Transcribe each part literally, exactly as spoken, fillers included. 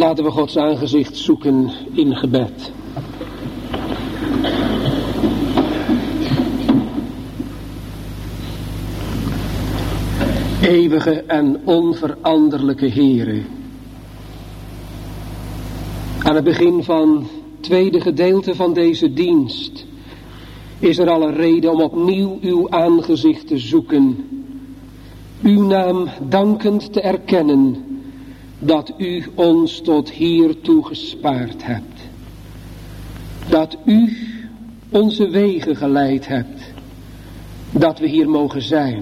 Laten we Gods aangezicht zoeken in gebed. Eeuwige en onveranderlijke Heere. Aan het begin van het tweede gedeelte van deze dienst is er alle reden om opnieuw uw aangezicht te zoeken. Uw naam dankend te erkennen dat u ons tot hiertoe gespaard hebt. Dat u onze wegen geleid hebt. Dat we hier mogen zijn.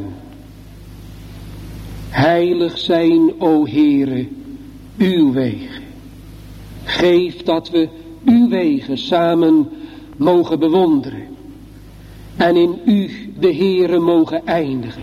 Heilig zijn, o Heere, uw wegen. Geef dat we uw wegen samen mogen bewonderen. En in u, de Heere, mogen eindigen.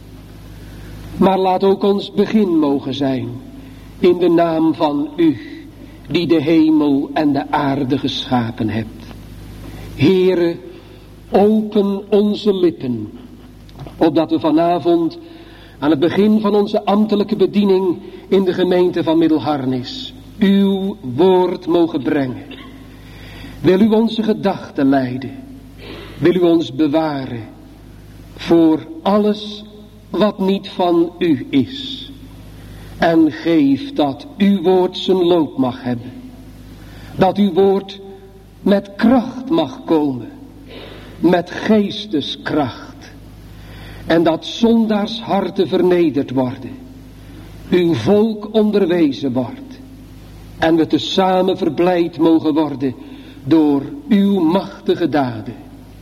Maar laat ook ons begin mogen zijn. In de naam van u, die de hemel en de aarde geschapen hebt. Heere, open onze lippen, opdat we vanavond aan het begin van onze ambtelijke bediening in de gemeente van Middelharnis uw woord mogen brengen. Wil u onze gedachten leiden, wil u ons bewaren voor alles wat niet van u is. En geef dat uw woord zijn loop mag hebben. Dat uw woord met kracht mag komen. Met geesteskracht. En dat zondaars harten vernederd worden. Uw volk onderwezen wordt. En we tezamen verblijd mogen worden door uw machtige daden.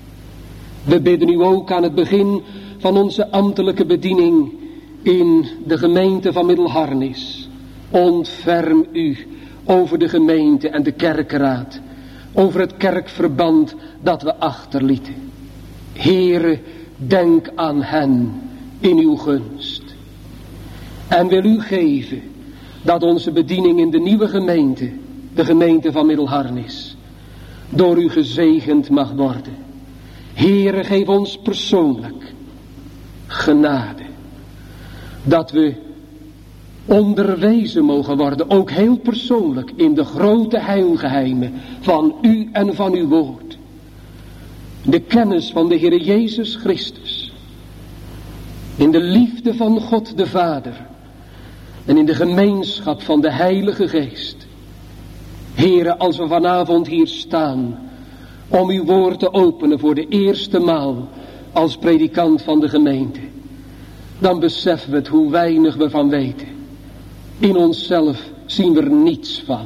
We bidden u ook aan het begin van onze ambtelijke bediening in de gemeente van Middelharnis. Ontferm u over de gemeente en de kerkraad. Over het kerkverband dat we achterlieten. Heere, denk aan hen in uw gunst. En wil u geven dat onze bediening in de nieuwe gemeente, de gemeente van Middelharnis, door u gezegend mag worden. Heere, geef ons persoonlijk genade. Dat we onderwezen mogen worden, ook heel persoonlijk, in de grote heilgeheimen van u en van uw woord. De kennis van de Heere Jezus Christus. In de liefde van God de Vader. En in de gemeenschap van de Heilige Geest. Heere, als we vanavond hier staan om uw woord te openen voor de eerste maal als predikant van de gemeente, dan beseffen we het hoe weinig we van weten. In onszelf zien we er niets van.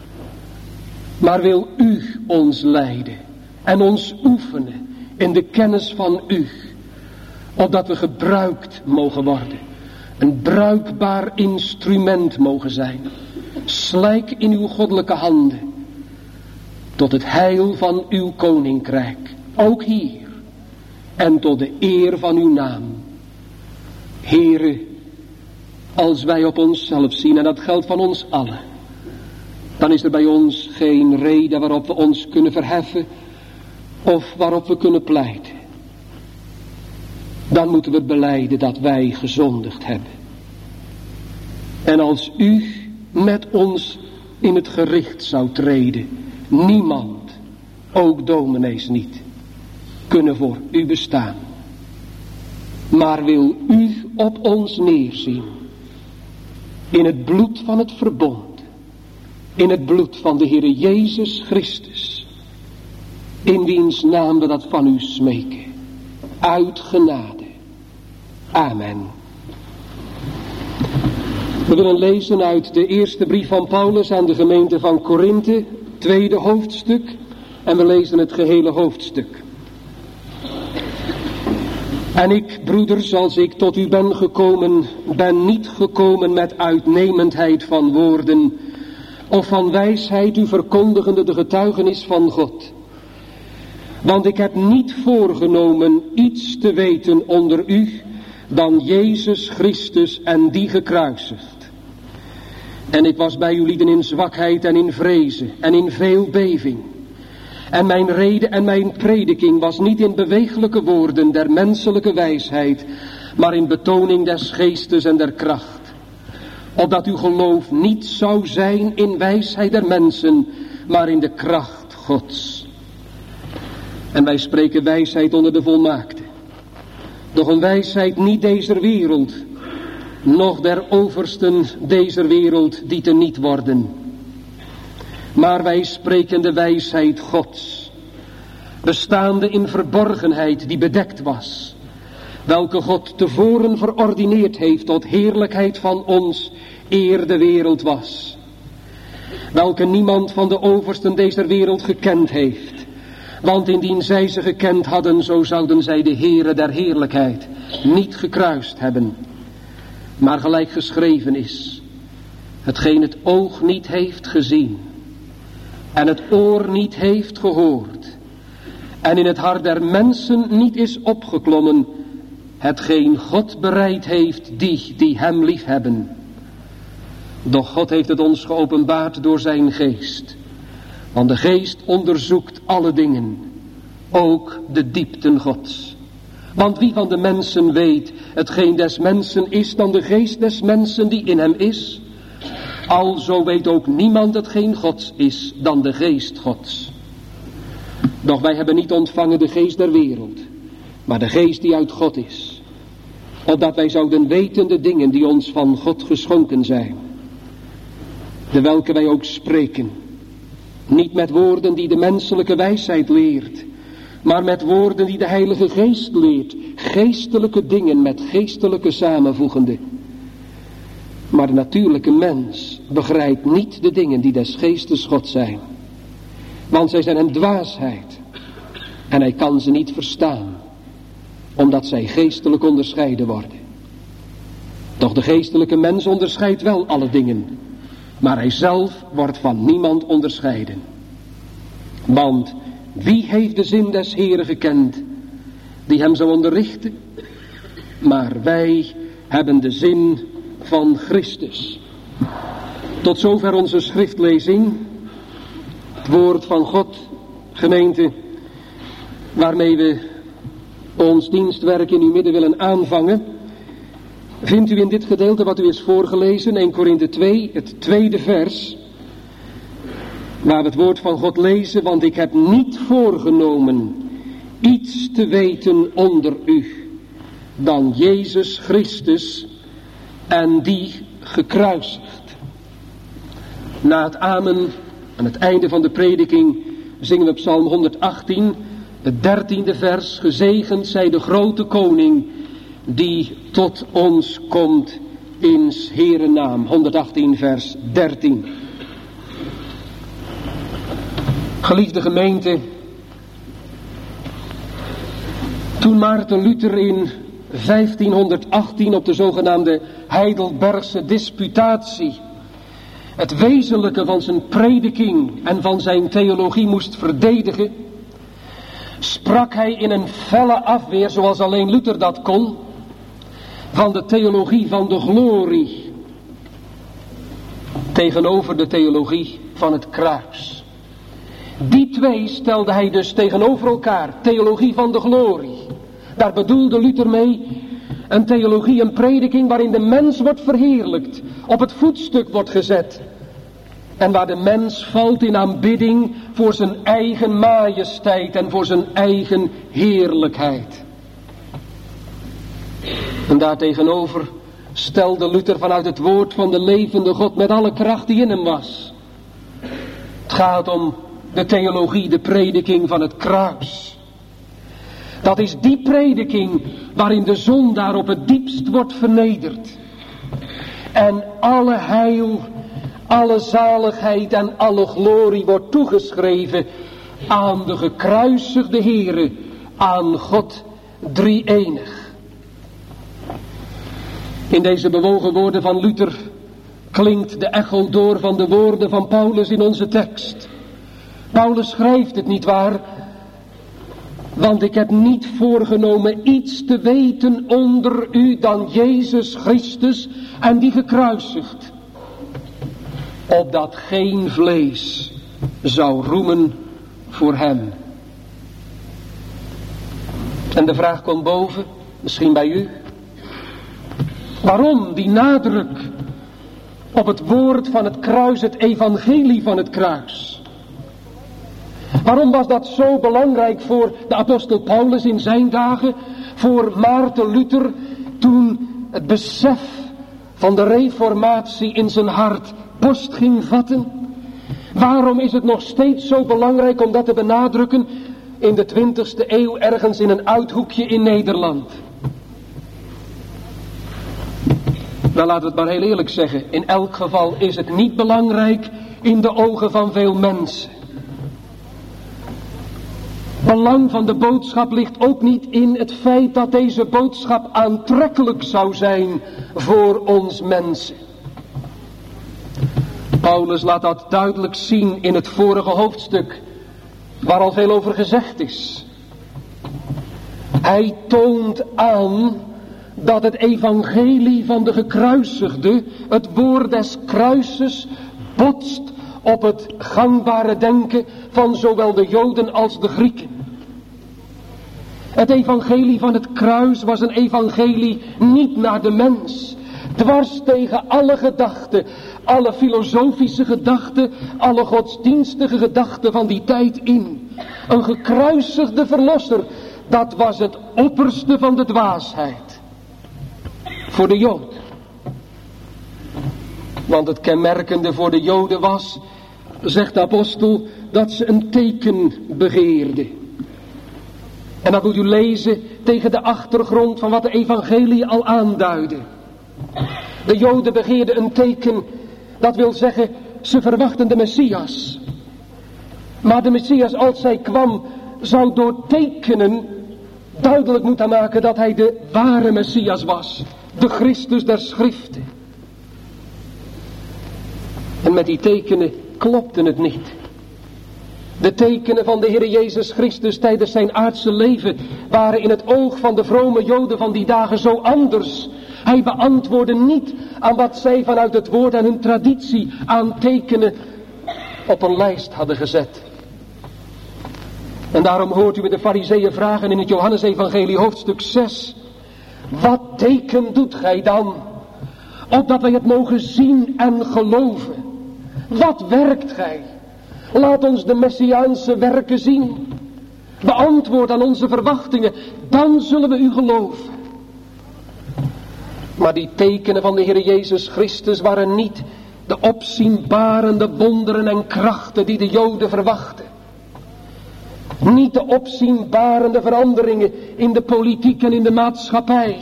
Maar wil u ons leiden en ons oefenen in de kennis van u, opdat we gebruikt mogen worden. Een bruikbaar instrument mogen zijn. Slijk in uw goddelijke handen. Tot het heil van uw koninkrijk. Ook hier. En tot de eer van uw naam. Heere, als wij op onszelf zien, en dat geldt van ons allen, dan is er bij ons geen reden waarop we ons kunnen verheffen of waarop we kunnen pleiten. Dan moeten we belijden dat wij gezondigd hebben. En als u met ons in het gericht zou treden, niemand, ook dominees niet, kunnen voor u bestaan. Maar wil u op ons neerzien, in het bloed van het verbond, in het bloed van de Heere Jezus Christus, in wiens naam we dat van u smeken, uit genade. Amen. We willen lezen uit de eerste brief van Paulus aan de gemeente van Korinthe, tweede hoofdstuk, en we lezen het gehele hoofdstuk. En ik, broeders, als ik tot u ben gekomen, ben niet gekomen met uitnemendheid van woorden, of van wijsheid u verkondigende de getuigenis van God. Want ik heb niet voorgenomen iets te weten onder u, dan Jezus Christus en die gekruisigd. En ik was bij uw lieden in zwakheid en in vrezen en in veel beving. En mijn rede en mijn prediking was niet in beweeglijke woorden der menselijke wijsheid, maar in betoning des geestes en der kracht. opdat uw geloof niet zou zijn in wijsheid der mensen, maar in de kracht Gods. En wij spreken wijsheid onder de volmaakte. Doch een wijsheid niet deze wereld, noch der oversten deze wereld die te niet worden. Maar wij spreken de wijsheid Gods, bestaande in verborgenheid die bedekt was, welke God tevoren verordineerd heeft tot heerlijkheid van ons, eer de wereld was. Welke niemand van de oversten deze wereld gekend heeft. Want indien zij ze gekend hadden, zo zouden zij de Heere der heerlijkheid niet gekruist hebben. Maar gelijk geschreven is, hetgeen het oog niet heeft gezien, en het oor niet heeft gehoord, en in het hart der mensen niet is opgeklommen, hetgeen God bereid heeft die die hem liefhebben. Doch God heeft het ons geopenbaard door zijn geest. Want de geest onderzoekt alle dingen, ook de diepten Gods. Want wie van de mensen weet hetgeen des mensen is dan de geest des mensen die in hem is? Alzo weet ook niemand hetgeen Gods is dan de geest Gods. Doch wij hebben niet ontvangen de geest der wereld, maar de geest die uit God is. Opdat wij zouden weten de dingen die ons van God geschonken zijn. De welke wij ook spreken. Niet met woorden die de menselijke wijsheid leert, maar met woorden die de Heilige Geest leert. Geestelijke dingen met geestelijke samenvoegende. Maar de natuurlijke mens begrijpt niet de dingen die des geestes God zijn. Want zij zijn hem dwaasheid. En hij kan ze niet verstaan, omdat zij geestelijk onderscheiden worden. Doch de geestelijke mens onderscheidt wel alle dingen, maar hij zelf wordt van niemand onderscheiden. Want wie heeft de zin des Heeren gekend, die hem zou onderrichten? Maar wij hebben de zin van Christus. Tot zover onze schriftlezing. Het woord van God, gemeente, waarmee we ons dienstwerk in uw midden willen aanvangen. Vindt u in dit gedeelte wat u is voorgelezen, Eerste Korinthe twee, het tweede vers, waar we het woord van God lezen, want ik heb niet voorgenomen iets te weten onder u dan Jezus Christus en die gekruisigd. Na het amen, aan het einde van de prediking, zingen we Psalm honderdachttien, het dertiende vers, gezegend zij de grote koning die tot ons komt in 's Heeren naam. honderdachttien vers dertien. Geliefde gemeente, toen Maarten Luther in vijftienhonderdachttien op de zogenaamde Heidelbergse disputatie het wezenlijke van zijn prediking en van zijn theologie moest verdedigen, sprak hij in een felle afweer, zoals alleen Luther dat kon, van de theologie van de glorie tegenover de theologie van het kruis. Die twee stelde hij dus tegenover elkaar, theologie van de glorie. Daar bedoelde Luther mee een theologie, een prediking waarin de mens wordt verheerlijkt, op het voetstuk wordt gezet. En waar de mens valt in aanbidding voor zijn eigen majesteit en voor zijn eigen heerlijkheid. En daartegenover stelde Luther vanuit het woord van de levende God met alle kracht die in hem was. Het gaat om de theologie, de prediking van het kruis. Dat is die prediking waarin de zondaar op het diepst wordt vernederd. En alle heil, alle zaligheid en alle glorie wordt toegeschreven aan de gekruisigde Heere, aan God drie-enig. In deze bewogen woorden van Luther klinkt de echo door van de woorden van Paulus in onze tekst. Paulus schrijft het niet waar, want ik heb niet voorgenomen iets te weten onder u dan Jezus Christus en die gekruisigd, opdat geen vlees zou roemen voor hem. En de vraag komt boven, misschien bij u. Waarom die nadruk op het woord van het kruis, het evangelie van het kruis. Waarom was dat zo belangrijk voor de apostel Paulus in zijn dagen, voor Maarten Luther, toen het besef van de reformatie in zijn hart post ging vatten? Waarom is het nog steeds zo belangrijk om dat te benadrukken in de twintigste eeuw ergens in een uithoekje in Nederland? Nou, laten we het maar heel eerlijk zeggen. In elk geval is het niet belangrijk in de ogen van veel mensen. Belang van de boodschap ligt ook niet in het feit dat deze boodschap aantrekkelijk zou zijn voor ons mensen. Paulus laat dat duidelijk zien in het vorige hoofdstuk, waar al veel over gezegd is. Hij toont aan dat het evangelie van de gekruisigde, het woord des kruises, botst op het gangbare denken van zowel de Joden als de Grieken. Het evangelie van het kruis was een evangelie niet naar de mens, dwars tegen alle gedachten, alle filosofische gedachten, alle godsdienstige gedachten van die tijd in. Een gekruisigde verlosser, dat was het opperste van de dwaasheid. Voor de Jood. Want het kenmerkende voor de Joden was, zegt de apostel, dat ze een teken begeerden. En dat moet u lezen tegen de achtergrond van wat de evangelie al aanduidde. De Joden begeerden een teken, dat wil zeggen, ze verwachten de Messias. Maar de Messias, als hij kwam, zou door tekenen duidelijk moeten maken dat hij de ware Messias was. De Christus der Schriften. En met die tekenen klopte het niet. De tekenen van de Heer Jezus Christus tijdens zijn aardse leven waren in het oog van de vrome Joden van die dagen zo anders. Hij beantwoordde niet aan wat zij vanuit het woord en hun traditie aan tekenen op een lijst hadden gezet. En daarom hoort u de Farizeeën vragen in het Johannesevangelie hoofdstuk zes. Wat teken doet gij dan, opdat wij het mogen zien en geloven? Wat werkt gij? Laat ons de Messiaanse werken zien. Beantwoord aan onze verwachtingen, dan zullen we u geloven. Maar die tekenen van de Heer Jezus Christus waren niet de opzienbarende wonderen en krachten die de Joden verwachten. Niet de opzienbarende veranderingen in de politiek en in de maatschappij.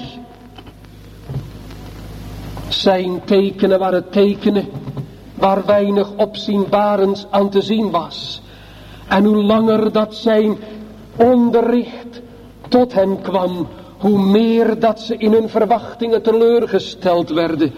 Zijn tekenen waren tekenen waar weinig opzienbarends aan te zien was. En hoe langer dat zijn onderricht tot hen kwam, hoe meer dat ze in hun verwachtingen teleurgesteld werden.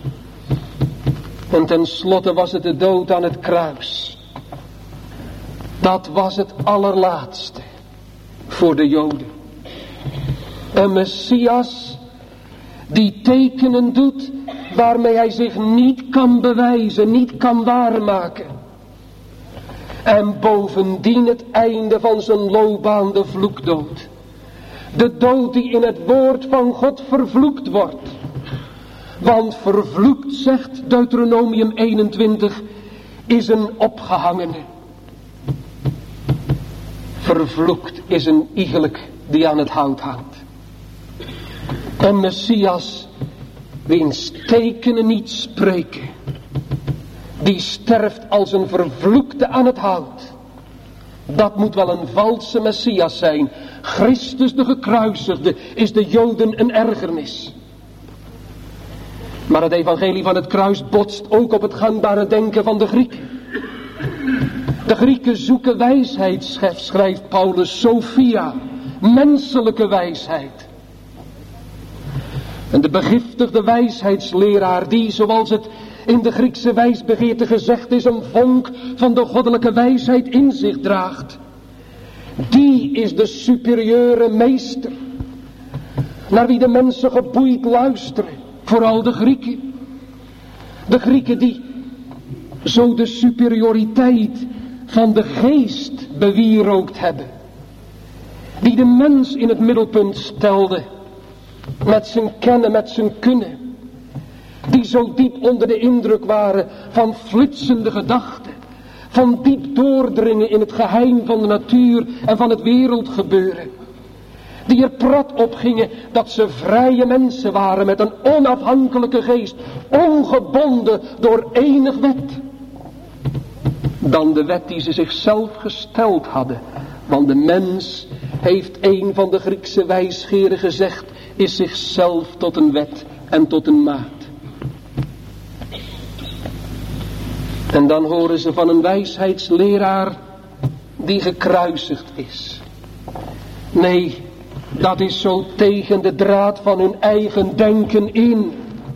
En tenslotte was het de dood aan het kruis. Dat was het allerlaatste voor de Joden. Een Messias die tekenen doet waarmee hij zich niet kan bewijzen, niet kan waarmaken. En bovendien het einde van zijn loopbaan, de vloekdood. De dood die in het woord van God vervloekt wordt. Want vervloekt, zegt Deuteronomium eenentwintig, is een opgehangene. Vervloekt is een iegelijk die aan het hout hangt. Een Messias wiens tekenen niet spreken. Die sterft als een vervloekte aan het hout. Dat moet wel een valse Messias zijn. Christus de gekruisigde is de Joden een ergernis. Maar het evangelie van het kruis botst ook op het gangbare denken van de Grieken. De Grieken zoeken wijsheid, schrijft Paulus, Sophia, menselijke wijsheid. En de begiftigde wijsheidsleraar die, zoals het in de Griekse wijsbegeerte gezegd is, een vonk van de goddelijke wijsheid in zich draagt. Die is de superieure meester, naar wie de mensen geboeid luisteren, vooral de Grieken. De Grieken die zo de superioriteit van de geest bewierookt hebben. Die de mens in het middelpunt stelde, met zijn kennen, met zijn kunnen. Die die zo diep onder de indruk waren van flitsende gedachten, van diep doordringen in het geheim van de natuur en van het wereldgebeuren. Die er prat op gingen dat ze vrije mensen waren met een onafhankelijke geest, ongebonden door enig wet. Dan de wet die ze zichzelf gesteld hadden. Want de mens, heeft een van de Griekse wijsgeren gezegd, is zichzelf tot een wet en tot een maat. En dan horen ze van een wijsheidsleraar die gekruisigd is. Nee, dat is zo tegen de draad van hun eigen denken in.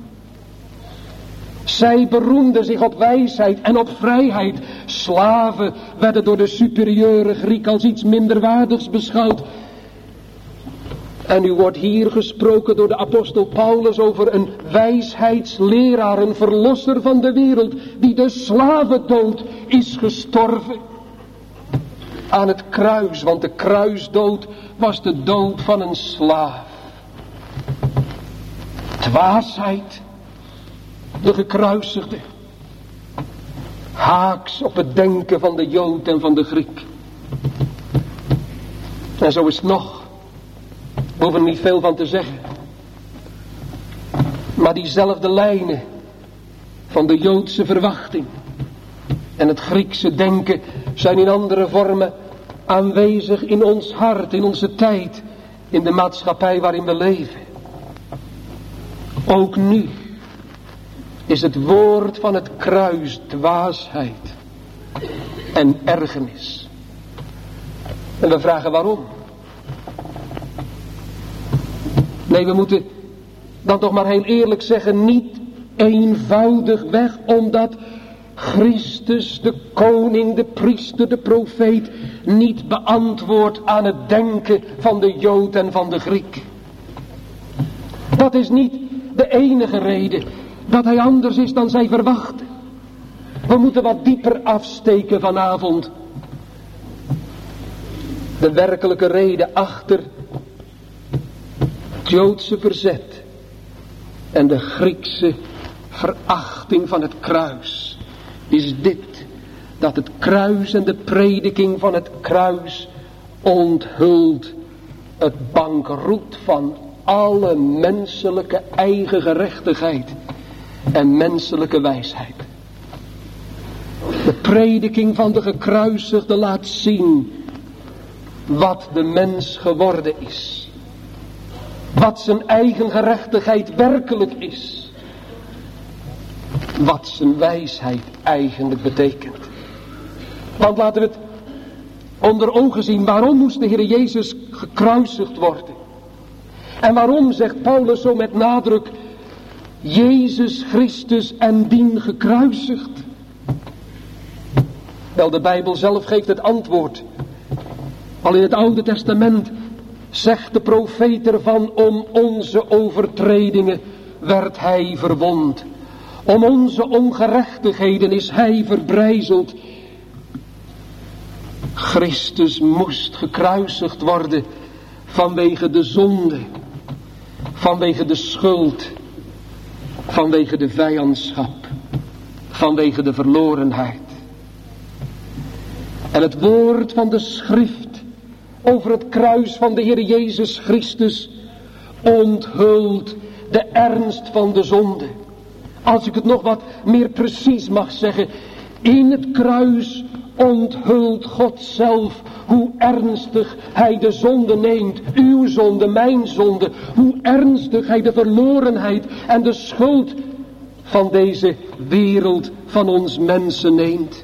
Zij beroemden zich op wijsheid en op vrijheid. Slaven werden door de superieure Griek als iets minderwaardigs beschouwd. En nu wordt hier gesproken door de apostel Paulus over een wijsheidsleraar, een verlosser van de wereld, die de slavendood is gestorven. Aan het kruis, want de kruisdood was de dood van een slaaf. Dwaasheid, de gekruisigde, haaks op het denken van de Jood en van de Griek. En zo is het nog. We hoeven er niet veel van te zeggen. Maar diezelfde lijnen van de Joodse verwachting en het Griekse denken zijn in andere vormen aanwezig in ons hart, in onze tijd, in de maatschappij waarin we leven. Ook nu is het woord van het kruis dwaasheid en ergernis. En we vragen waarom? Nee, we moeten dan toch maar heel eerlijk zeggen, niet eenvoudig weg omdat Christus, de koning, de priester, de profeet, niet beantwoordt aan het denken van de Jood en van de Griek. Dat is niet de enige reden dat hij anders is dan zij verwachten. We moeten wat dieper afsteken vanavond. De werkelijke reden achter het Joodse verzet en de Griekse verachting van het kruis is dit: dat het kruis en de prediking van het kruis onthult het bankroet van alle menselijke eigen gerechtigheid en menselijke wijsheid. De prediking van de gekruisigde laat zien wat de mens geworden is, wat zijn eigen gerechtigheid werkelijk is, wat zijn wijsheid eigenlijk betekent. Want laten we het onder ogen zien, waarom moest de Heer Jezus gekruisigd worden? En waarom zegt Paulus zo met nadruk, Jezus Christus en dien gekruisigd? Wel, de Bijbel zelf geeft het antwoord. Al in het Oude Testament zegt de profeet ervan, om onze overtredingen werd hij verwond. Om onze ongerechtigheden is hij verbrijzeld. Christus moest gekruisigd worden vanwege de zonde, vanwege de schuld, vanwege de vijandschap, vanwege de verlorenheid. En het woord van de schrift over het kruis van de Heer Jezus Christus onthult de ernst van de zonde. Als ik het nog wat meer precies mag zeggen, in het kruis onthult God zelf hoe ernstig hij de zonde neemt, uw zonde, mijn zonde, hoe ernstig hij de verlorenheid en de schuld van deze wereld van ons mensen neemt.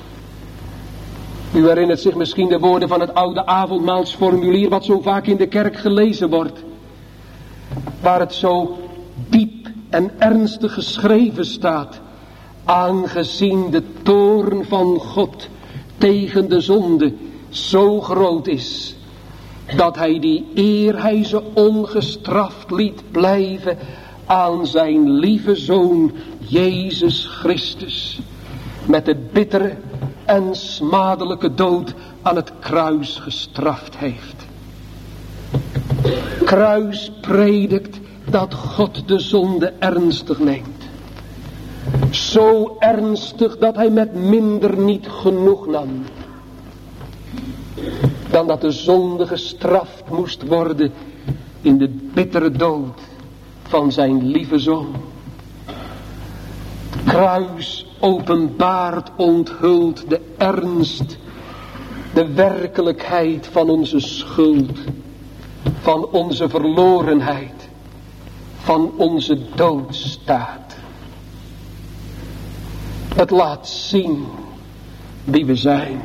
U herinnert zich misschien de woorden van het oude avondmaalsformulier wat zo vaak in de kerk gelezen wordt, waar het zo diep en ernstig geschreven staat: aangezien de toorn van God tegen de zonde zo groot is, dat hij die eer hij ze ongestraft liet blijven aan zijn lieve Zoon Jezus Christus, met de bittere en smadelijke dood aan het kruis gestraft heeft. Kruis predikt dat God de zonde ernstig neemt. Zo ernstig dat hij met minder niet genoeg nam. Dan dat de zonde gestraft moest worden in de bittere dood van zijn lieve zoon. Het kruis openbaart, onthult de ernst, de werkelijkheid van onze schuld, van onze verlorenheid, van onze doodstaat. Het laat zien wie we zijn.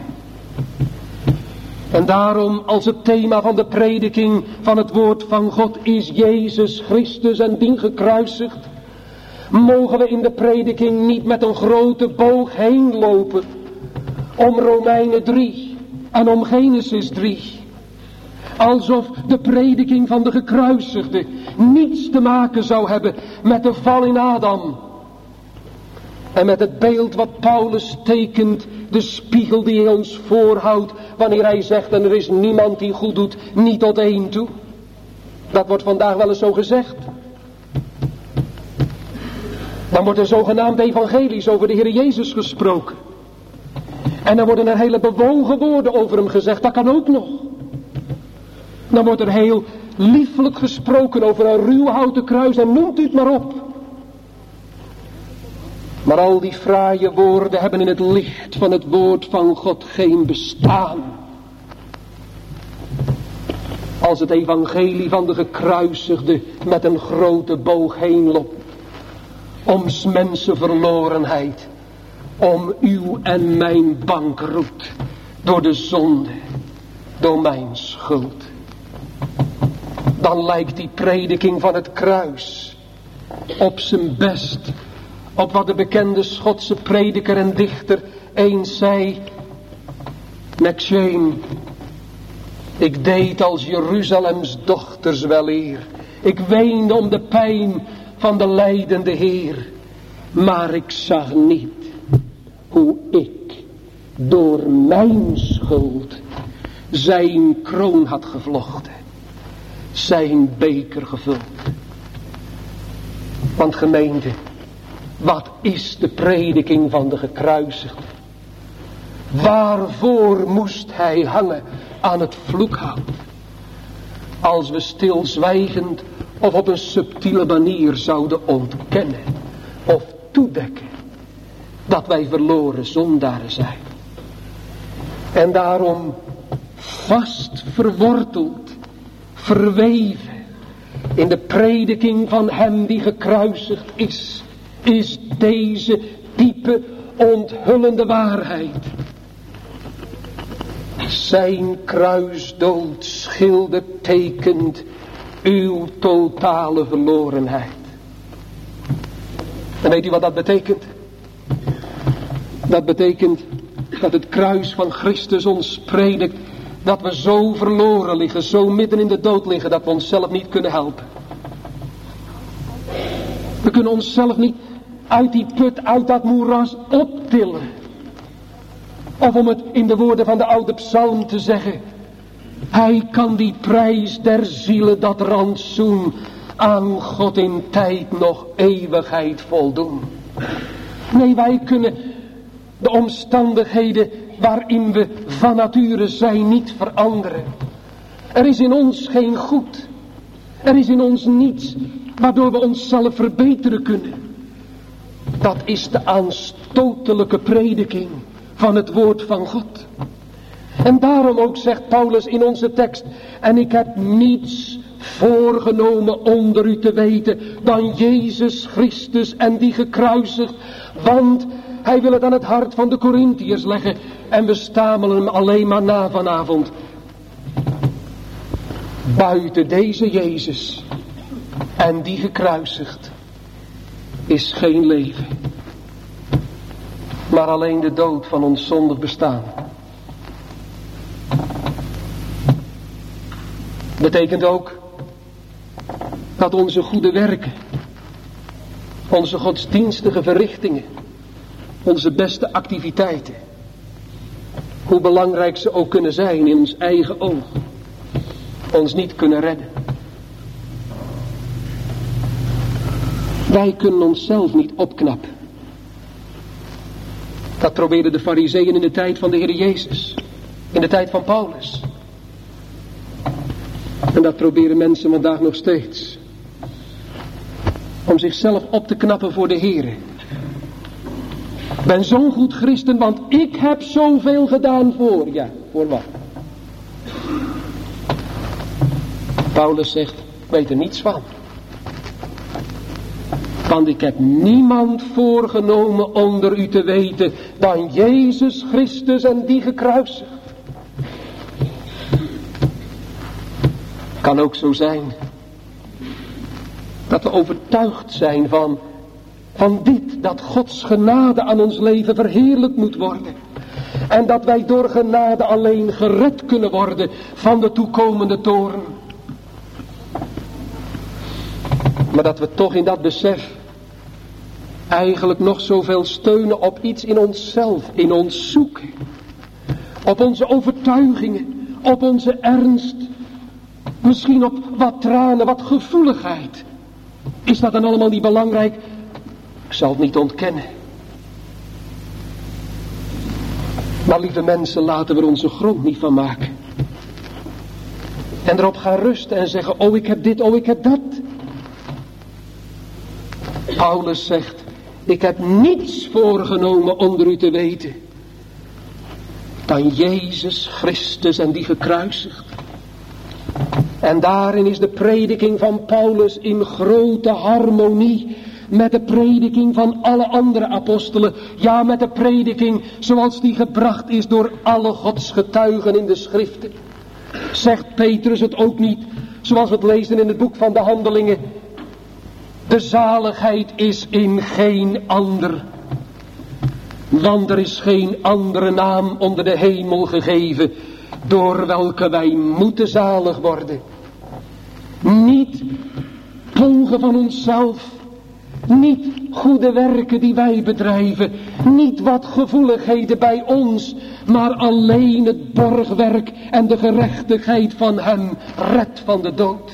En daarom, als het thema van de prediking van het woord van God is Jezus Christus en dien gekruisigd, mogen we in de prediking niet met een grote boog heen lopen om Romeinen drie en om Genesis drie. Alsof de prediking van de gekruisigde niets te maken zou hebben met de val in Adam. En met het beeld wat Paulus tekent, de spiegel die hij ons voorhoudt, wanneer hij zegt, en er is niemand die goed doet, niet tot één toe. Dat wordt vandaag wel eens zo gezegd. Dan wordt er zogenaamd evangelisch over de Heer Jezus gesproken. En dan worden er hele bewogen woorden over hem gezegd, dat kan ook nog. Dan wordt er heel liefelijk gesproken over een ruw houten kruis en noemt u het maar op. Maar al die fraaie woorden hebben in het licht van het woord van God geen bestaan. Als het evangelie van de gekruisigde met een grote boog heen loopt. Om 's mensen verlorenheid. Om uw en mijn bankroet. Door de zonde. Door mijn schuld. Dan lijkt die prediking van het kruis op zijn best op wat de bekende Schotse prediker en dichter eens zei. McShane, ik deed als Jeruzalems dochters weleer. Ik weende om de pijn van de lijdende Heer. Maar ik zag niet hoe ik door mijn schuld zijn kroon had gevlochten. Zijn beker gevuld. Want gemeente, wat is de prediking van de gekruisigde? Waarvoor moest hij hangen aan het vloekhout? Als we stilzwijgend of op een subtiele manier zouden ontkennen of toedekken dat wij verloren zondaren zijn. En daarom vast verworteld, verweven in de prediking van hem die gekruisigd is, is deze diepe onthullende waarheid. Zijn kruisdood schildert tekent uw totale verlorenheid. En weet u wat dat betekent? Dat betekent dat het kruis van Christus ons predikt dat we zo verloren liggen, zo midden in de dood liggen, dat we onszelf niet kunnen helpen. We kunnen onszelf niet uit die put, uit dat moeras optillen. Of om het in de woorden van de oude psalm te zeggen, hij kan die prijs der zielen, dat rantsoen, aan God in tijd nog eeuwigheid voldoen. Nee, wij kunnen de omstandigheden waarin we van nature zijn niet veranderen. Er is in ons geen goed. Er is in ons niets waardoor we onszelf verbeteren kunnen. Dat is de aanstotelijke prediking van het woord van God. En daarom ook zegt Paulus in onze tekst, en ik heb niets voorgenomen onder u te weten dan Jezus Christus en die gekruisigd, want hij wil het aan het hart van de Korintiërs leggen en we stamelen hem alleen maar na vanavond. Buiten deze Jezus en die gekruisigd is geen leven, maar alleen de dood van ons zondig bestaan. Betekent ook dat onze goede werken, onze godsdienstige verrichtingen, onze beste activiteiten, hoe belangrijk ze ook kunnen zijn in ons eigen oog, ons niet kunnen redden. Wij kunnen onszelf niet opknappen. Dat probeerden de Farizeeën in de tijd van de Heer Jezus. In de tijd van Paulus. En dat proberen mensen vandaag nog steeds. Om zichzelf op te knappen voor de Heer. Ik ben zo'n goed christen, want ik heb zoveel gedaan voor. Ja, voor wat? Paulus zegt, ik weet er niets van. Want ik heb niemand voorgenomen onder u te weten dan Jezus Christus en die gekruisigd. Kan ook zo zijn dat we overtuigd zijn van, van dit, dat Gods genade aan ons leven verheerlijkt moet worden. En dat wij door genade alleen gered kunnen worden van de toekomende toorn. Maar dat we toch in dat besef eigenlijk nog zoveel steunen op iets in onszelf, in ons zoeken. Op onze overtuigingen, op onze ernst. Misschien op wat tranen, wat gevoeligheid. Is dat dan allemaal niet belangrijk? Ik zal het niet ontkennen. Maar lieve mensen, laten we er onze grond niet van maken. En erop gaan rusten en zeggen, oh ik heb dit, oh ik heb dat. Paulus zegt, ik heb niets voorgenomen onder u te weten dan Jezus Christus en die gekruisigd. En daarin is de prediking van Paulus in grote harmonie met de prediking van alle andere apostelen. Ja, met de prediking zoals die gebracht is door alle Gods getuigen in de schriften. Zegt Petrus het ook niet, zoals we het lezen in het boek van de Handelingen. De zaligheid is in geen ander. Want er is geen andere naam onder de hemel gegeven, door welke wij moeten zalig worden. Niet pogen van onszelf. Niet goede werken die wij bedrijven. Niet wat gevoeligheden bij ons. Maar alleen het borgwerk en de gerechtigheid van hem redt van de dood.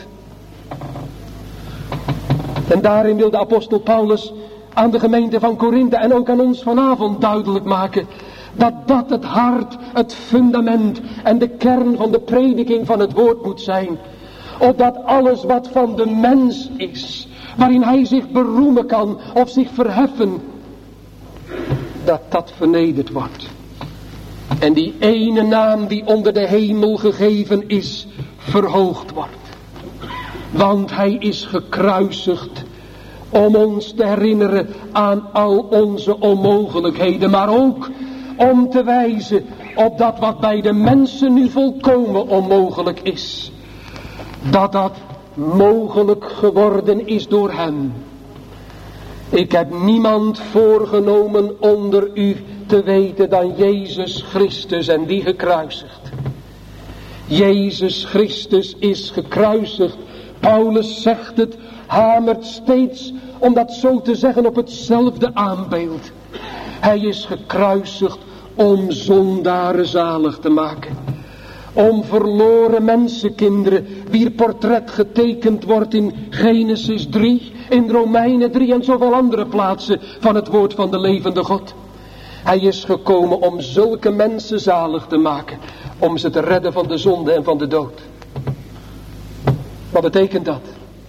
En daarin wil de apostel Paulus aan de gemeente van Korinthe en ook aan ons vanavond duidelijk maken. Dat dat het hart, het fundament en de kern van de prediking van het woord moet zijn. Opdat alles wat van de mens is, waarin hij zich beroemen kan of zich verheffen, dat dat vernederd wordt. En die ene naam die onder de hemel gegeven is, verhoogd wordt. Want hij is gekruisigd om ons te herinneren aan al onze onmogelijkheden, maar ook om te wijzen op dat wat bij de mensen nu volkomen onmogelijk is. Dat dat mogelijk geworden is door hem. Ik heb niemand voorgenomen onder u te weten dan Jezus Christus en die gekruisigd. Jezus Christus is gekruisigd. Paulus zegt het, hamert steeds, om dat zo te zeggen, op hetzelfde aanbeeld. Hij is gekruisigd om zondaren zalig te maken. Om verloren mensenkinderen, wier portret getekend wordt in Genesis drie, in Romeinen drie en zoveel andere plaatsen van het woord van de levende God. Hij is gekomen om zulke mensen zalig te maken, om ze te redden van de zonde en van de dood. Wat betekent dat?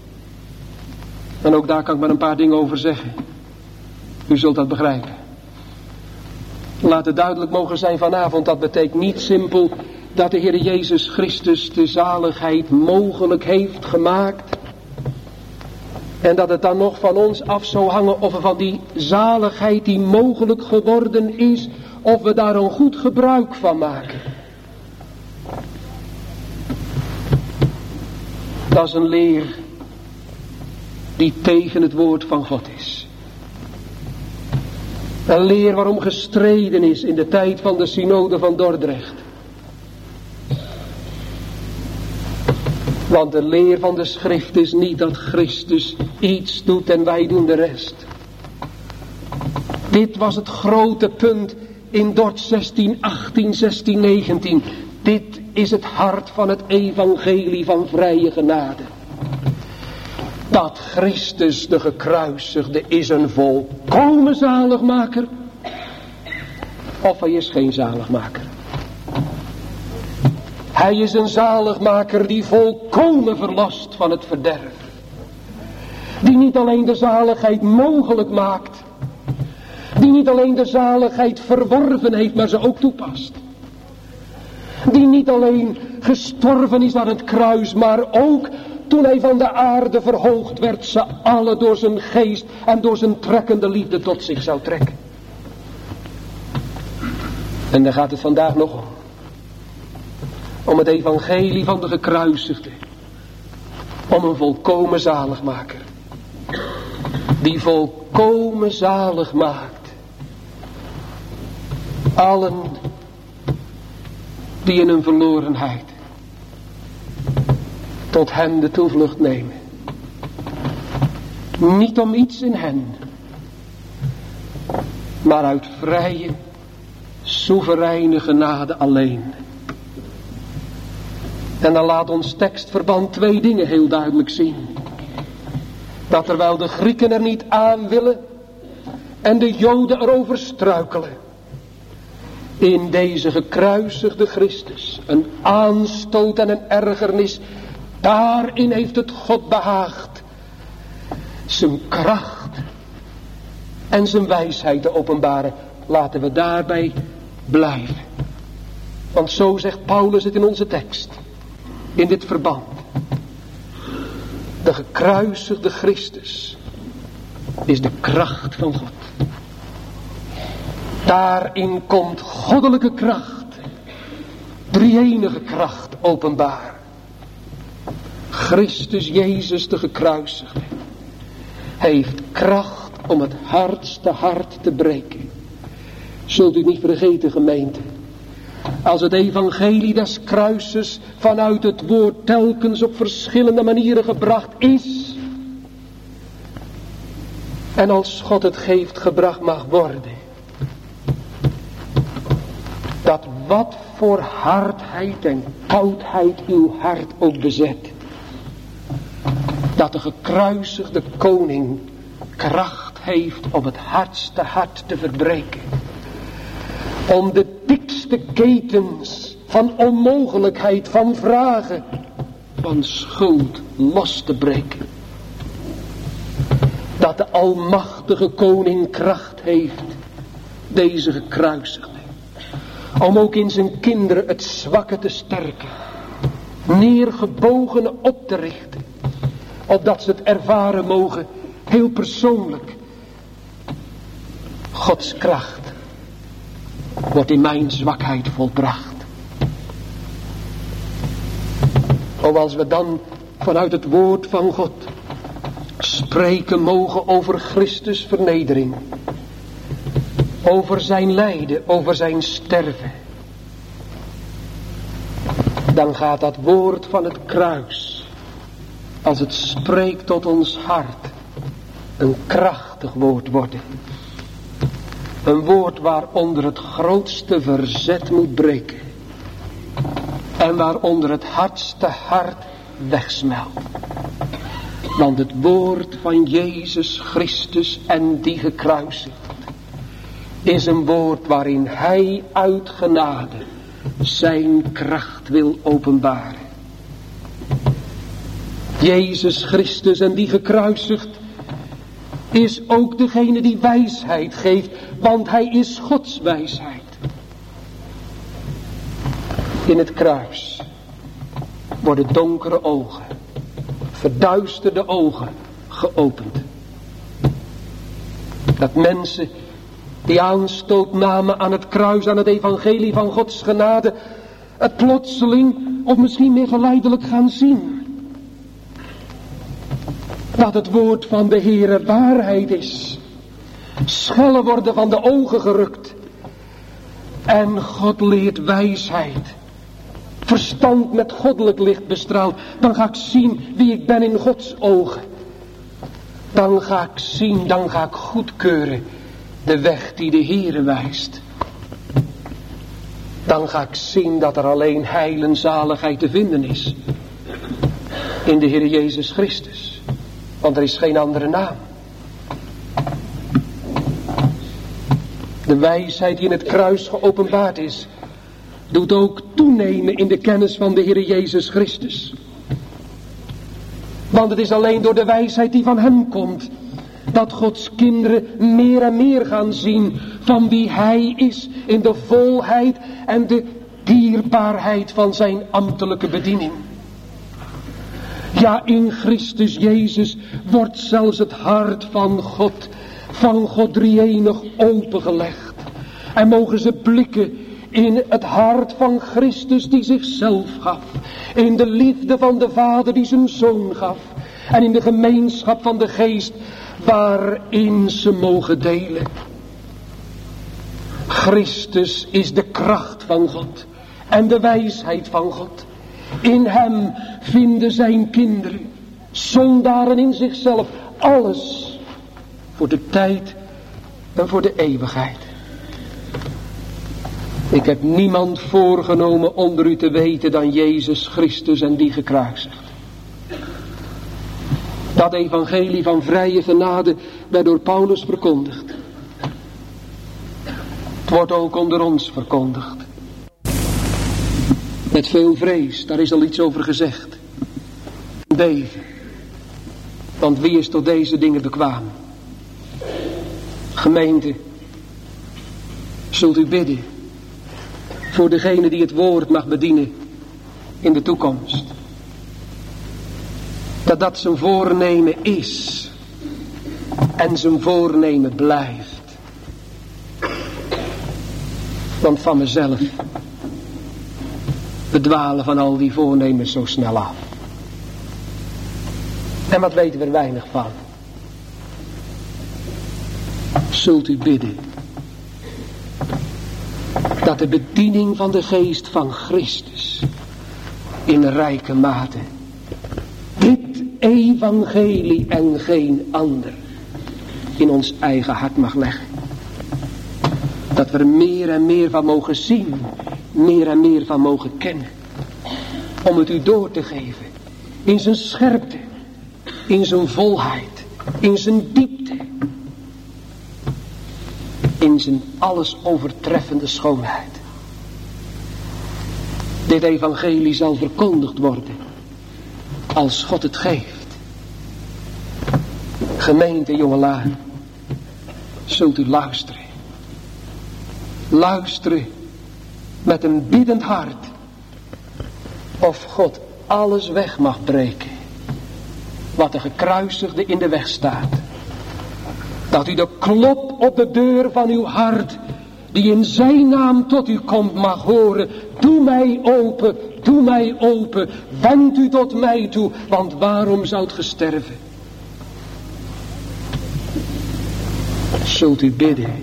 En ook daar kan ik maar een paar dingen over zeggen. U zult dat begrijpen. Laat het duidelijk mogen zijn vanavond, dat betekent niet simpel dat de Heer Jezus Christus de zaligheid mogelijk heeft gemaakt. En dat het dan nog van ons af zou hangen of we van die zaligheid die mogelijk geworden is, of we daar een goed gebruik van maken. Dat is een leer die tegen het woord van God is. Een leer waarom gestreden is in de tijd van de synode van Dordrecht. Want de leer van de schrift is niet dat Christus iets doet en wij doen de rest. Dit was het grote punt in Dort zestien achttien, zestien negentien. Dit is het hart van het evangelie van vrije genade. Dat Christus de gekruisigde is een volkomen zaligmaker. Of hij is geen zaligmaker. Hij is een zaligmaker die volkomen verlost van het verderf. Die niet alleen de zaligheid mogelijk maakt. Die niet alleen de zaligheid verworven heeft, maar ze ook toepast. Die niet alleen gestorven is aan het kruis, maar ook toen hij van de aarde verhoogd werd, ze alle door zijn geest en door zijn trekkende liefde tot zich zou trekken. En daar gaat het vandaag nog om. Om het evangelie van de gekruisigde. Om een volkomen zaligmaker. Die volkomen zalig maakt. Allen die in hun verlorenheid tot hen de toevlucht nemen. Niet om iets in hen, maar uit vrije, soevereine genade alleen. En dan laat ons tekstverband twee dingen heel duidelijk zien. Dat terwijl de Grieken er niet aan willen en de Joden erover struikelen, in deze gekruisigde Christus een aanstoot en een ergernis, daarin heeft het God behaagd zijn kracht en zijn wijsheid te openbaren. Laten we daarbij blijven. Want zo zegt Paulus het in onze tekst. In dit verband. De gekruisigde Christus is de kracht van God. Daarin komt goddelijke kracht. Drie-enige kracht openbaar. Christus Jezus de gekruisigde heeft kracht om het hardste hart te breken. Zult u niet vergeten, gemeente. Als het evangelie des kruises vanuit het woord telkens op verschillende manieren gebracht is. En als God het geeft gebracht mag worden. Dat wat voor hardheid en koudheid uw hart ook bezet. Dat de gekruisigde koning kracht heeft om het hardste hart te verbreken. Om de dikste ketens van onmogelijkheid, van vragen, van schuld los te breken. Dat de almachtige koning kracht heeft, deze gekruisigde. Om ook in zijn kinderen het zwakke te sterken. Neergebogene op te richten. Opdat ze het ervaren mogen, heel persoonlijk. Gods kracht wordt in mijn zwakheid volbracht. Of als we dan vanuit het woord van God spreken mogen over Christus vernedering. Over zijn lijden, over zijn sterven. Dan gaat dat woord van het kruis, als het spreekt tot ons hart, een krachtig woord worden. Een woord waaronder het grootste verzet moet breken. En waaronder het hardste hart wegsmelt. Want het woord van Jezus Christus en die gekruisigd is een woord waarin hij uit genade zijn kracht wil openbaren. Jezus Christus en die gekruisigd is ook degene die wijsheid geeft, want hij is Gods wijsheid. In het kruis worden donkere ogen, verduisterde ogen geopend. Dat mensen die aanstoot namen aan het kruis, aan het evangelie van Gods genade, het plotseling of misschien meer geleidelijk gaan zien. Dat het woord van de Heere waarheid is. Schellen worden van de ogen gerukt. En God leert wijsheid. Verstand met goddelijk licht bestraald. Dan ga ik zien wie ik ben in Gods ogen. Dan ga ik zien, dan ga ik goedkeuren de weg die de Heere wijst. Dan ga ik zien dat er alleen heil en zaligheid te vinden is. In de Heer Jezus Christus. Want er is geen andere naam. De wijsheid die in het kruis geopenbaard is, doet ook toenemen in de kennis van de Heer Jezus Christus. Want het is alleen door de wijsheid die van hem komt, dat Gods kinderen meer en meer gaan zien van wie hij is in de volheid en de dierbaarheid van zijn ambtelijke bediening. Ja, in Christus Jezus wordt zelfs het hart van God, van God drie-enig opengelegd. En mogen ze blikken in het hart van Christus die zichzelf gaf. In de liefde van de Vader die zijn Zoon gaf. En in de gemeenschap van de Geest waarin ze mogen delen. Christus is de kracht van God en de wijsheid van God. In hem vinden zijn kinderen, zondaren in zichzelf, alles voor de tijd en voor de eeuwigheid. Ik heb niemand voorgenomen onder u te weten dan Jezus Christus en die gekruisigd. Dat evangelie van vrije genade werd door Paulus verkondigd. Het wordt ook onder ons verkondigd. Met veel vrees, daar is al iets over gezegd. Beven. Want wie is tot deze dingen bekwaam? Gemeente, zult u bidden voor degene die het woord mag bedienen in de toekomst. Dat dat zijn voornemen is en zijn voornemen blijft. Want van mezelf bedwalen van al die voornemens zo snel af. En wat weten we er weinig van. Zult u bidden dat de bediening van de geest van Christus in rijke mate dit evangelie en geen ander in ons eigen hart mag leggen. Dat we er meer en meer van mogen zien, meer en meer van mogen kennen. Om het u door te geven in zijn scherpte, in zijn volheid, in zijn diepte, in zijn alles overtreffende schoonheid. Dit evangelie zal verkondigd worden als God het geeft. Gemeente jongelui, zult u luisteren. Luisteren met een biddend hart. Of God alles weg mag breken wat de gekruisigde in de weg staat. Dat u de klop op de deur van uw hart, die in zijn naam tot u komt, mag horen. Doe mij open, doe mij open, wend u tot mij toe, want waarom zoudt ge sterven? Zult u bidden,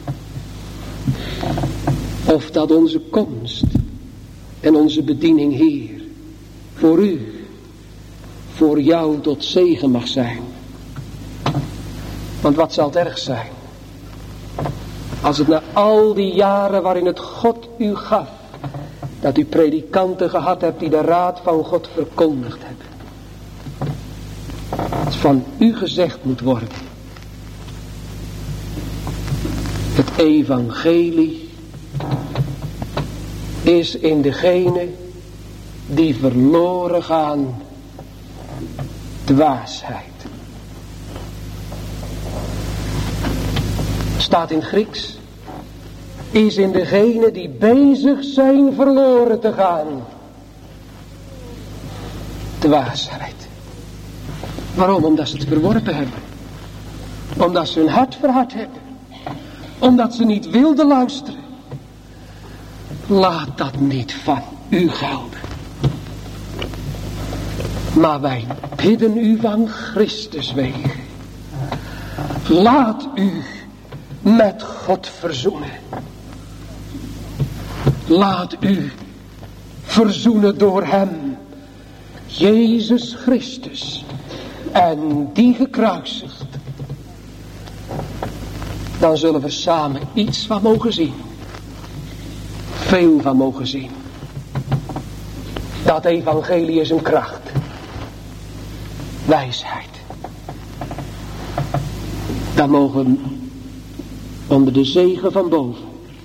of dat onze komst en onze bediening, Heer, voor u, voor jou tot zegen mag zijn. Want wat zal het erg zijn, als het na al die jaren waarin het God u gaf, dat u predikanten gehad hebt die de raad van God verkondigd hebben. Het van u gezegd moet worden. Het evangelie is in degene die verloren gaan dwaasheid. Staat in Grieks, is in degene die bezig zijn verloren te gaan dwaasheid. Waarom? Omdat ze het verworpen hebben. Omdat ze hun hart verhard hebben. Omdat ze niet wilden luisteren. Laat dat niet van u gelden. Maar wij bidden u van Christus wegen. Laat u met God verzoenen. Laat u verzoenen door hem, Jezus Christus, en die gekruisigd. Dan zullen we samen iets van mogen zien. Veel van mogen zien. Dat evangelie is een kracht. Wijsheid. Dan mogen onder de zegen van boven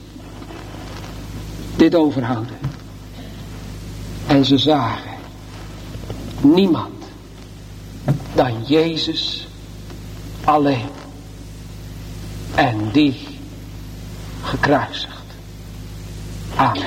dit overhouden. En ze zagen niemand dan Jezus alleen. En die gekruisigd. Amen.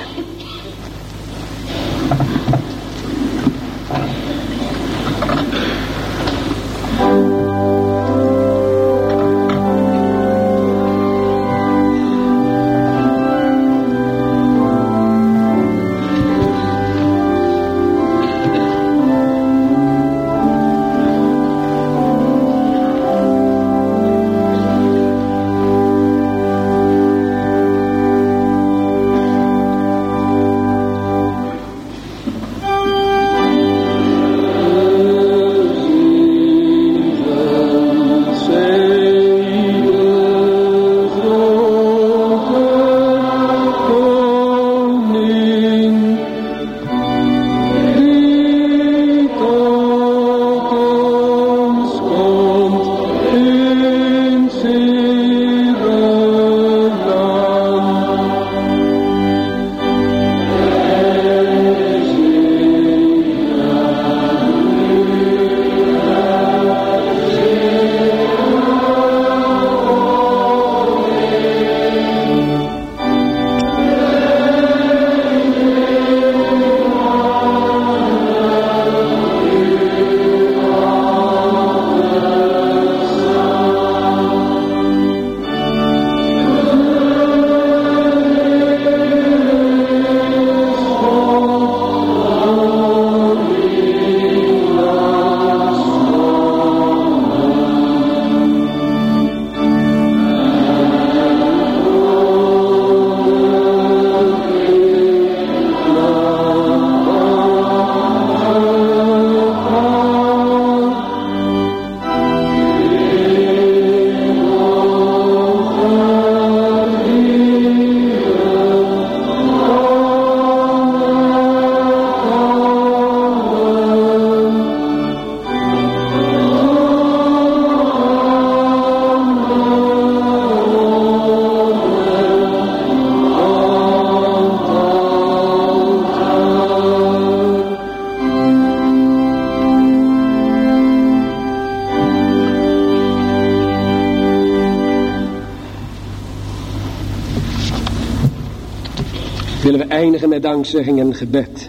Willen we eindigen met dankzegging en gebed.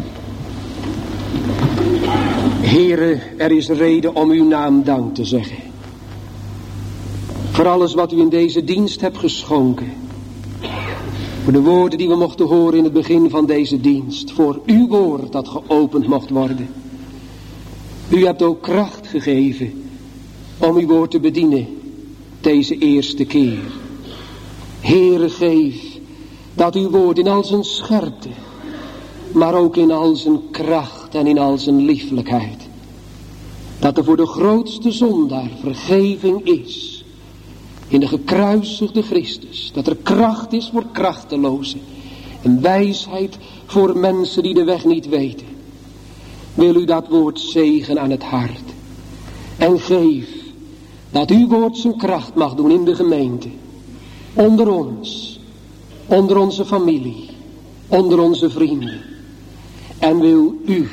Heere, er is reden om uw naam dank te zeggen. Voor alles wat u in deze dienst hebt geschonken. Voor de woorden die we mochten horen in het begin van deze dienst. Voor uw woord dat geopend mocht worden. U hebt ook kracht gegeven om uw woord te bedienen deze eerste keer. Heere, geef dat uw woord in al zijn scherpte, maar ook in al zijn kracht en in al zijn lieflijkheid, dat er voor de grootste zondaar vergeving is in de gekruisigde Christus, dat er kracht is voor krachtelozen en wijsheid voor mensen die de weg niet weten. Wil u dat woord zegen aan het hart en geef dat uw woord zijn kracht mag doen in de gemeente, onder ons, onder onze familie, onder onze vrienden. En wil u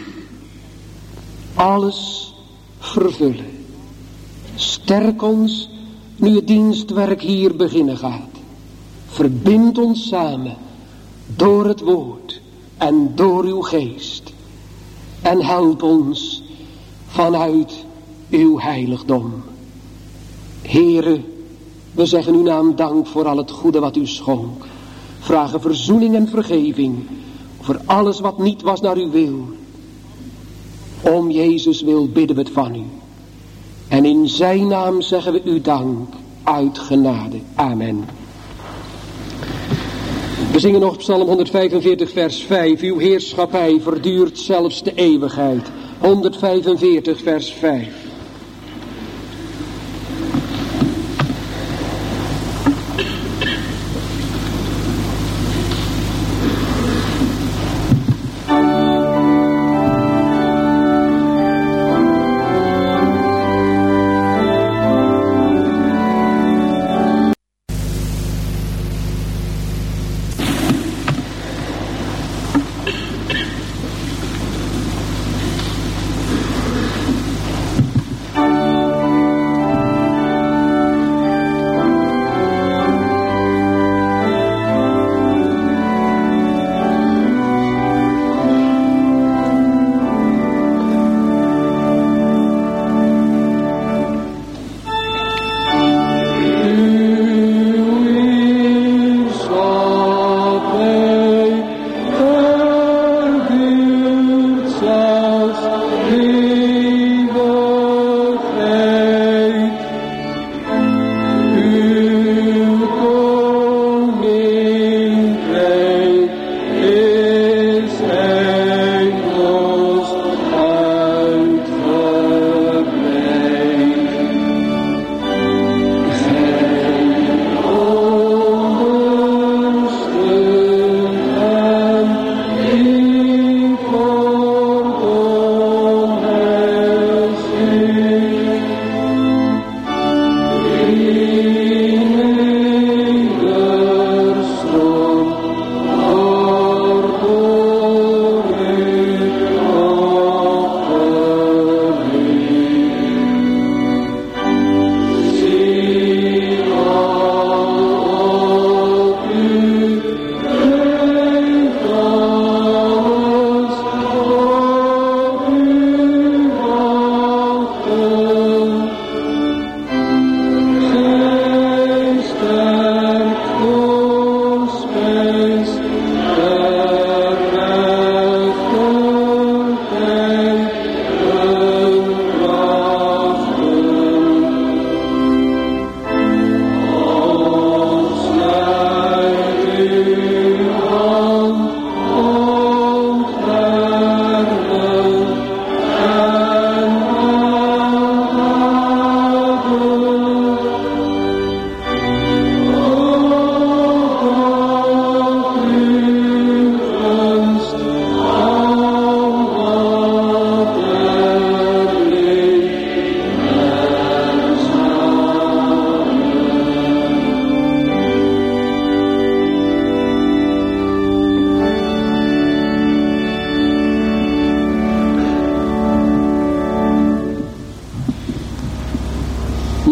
alles vervullen. Sterk ons nu het dienstwerk hier beginnen gaat. Verbind ons samen door het woord en door uw geest. En help ons vanuit uw heiligdom. Heere, we zeggen uw naam dank voor al het goede wat u schonk. Vragen verzoening en vergeving voor alles wat niet was naar uw wil. Om Jezus wil bidden we het van u. En in zijn naam zeggen we u dank uit genade. Amen. We zingen nog Psalm honderdvijfenveertig vers vijf. Uw heerschappij verduurt zelfs de eeuwigheid. honderdvijfenveertig vers vijf.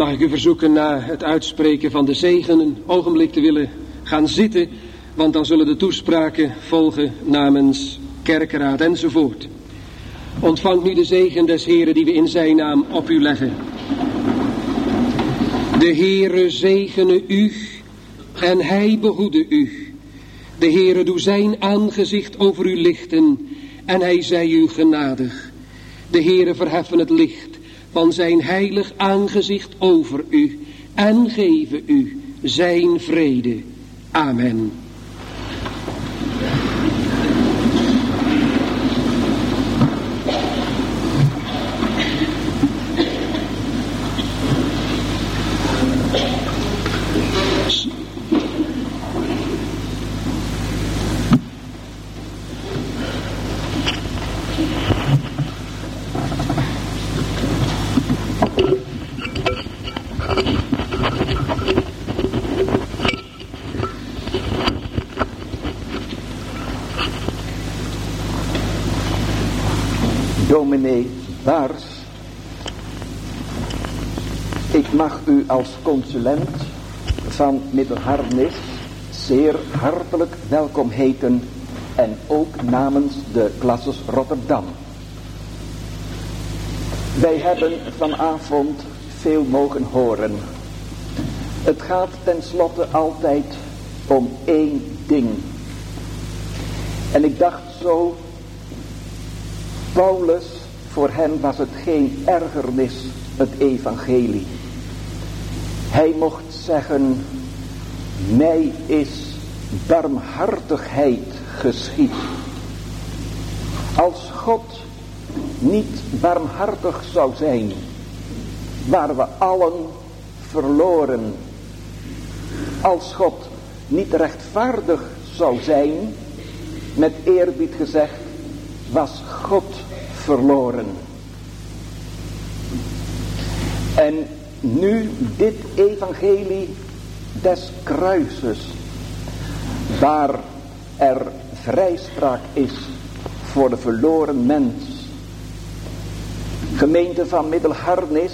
Mag ik u verzoeken na het uitspreken van de zegen een ogenblik te willen gaan zitten, want dan zullen de toespraken volgen namens kerkenraad enzovoort. Ontvang nu de zegen des Heeren die we in zijn naam op u leggen. De Heere zegene u en hij behoede u. De Heere doe zijn aangezicht over u lichten en hij zij u genadig. De Heere verheffen het licht van zijn heilig aangezicht over u en geven u zijn vrede. Amen. Dominee Baars, ik mag u als consulent van Middelharnis zeer hartelijk welkom heten en ook namens de klasses Rotterdam. Wij hebben vanavond veel mogen horen. Het gaat tenslotte altijd om één ding. En ik dacht zo, Paulus, voor hem was het geen ergernis, het evangelie. Hij mocht zeggen, mij is barmhartigheid geschied. Als God niet barmhartig zou zijn, waren we allen verloren. Als God niet rechtvaardig zou zijn, met eerbied gezegd, was God verloren. En nu dit evangelie des kruises, waar er vrijspraak is voor de verloren mens. Gemeente van Middelharnis,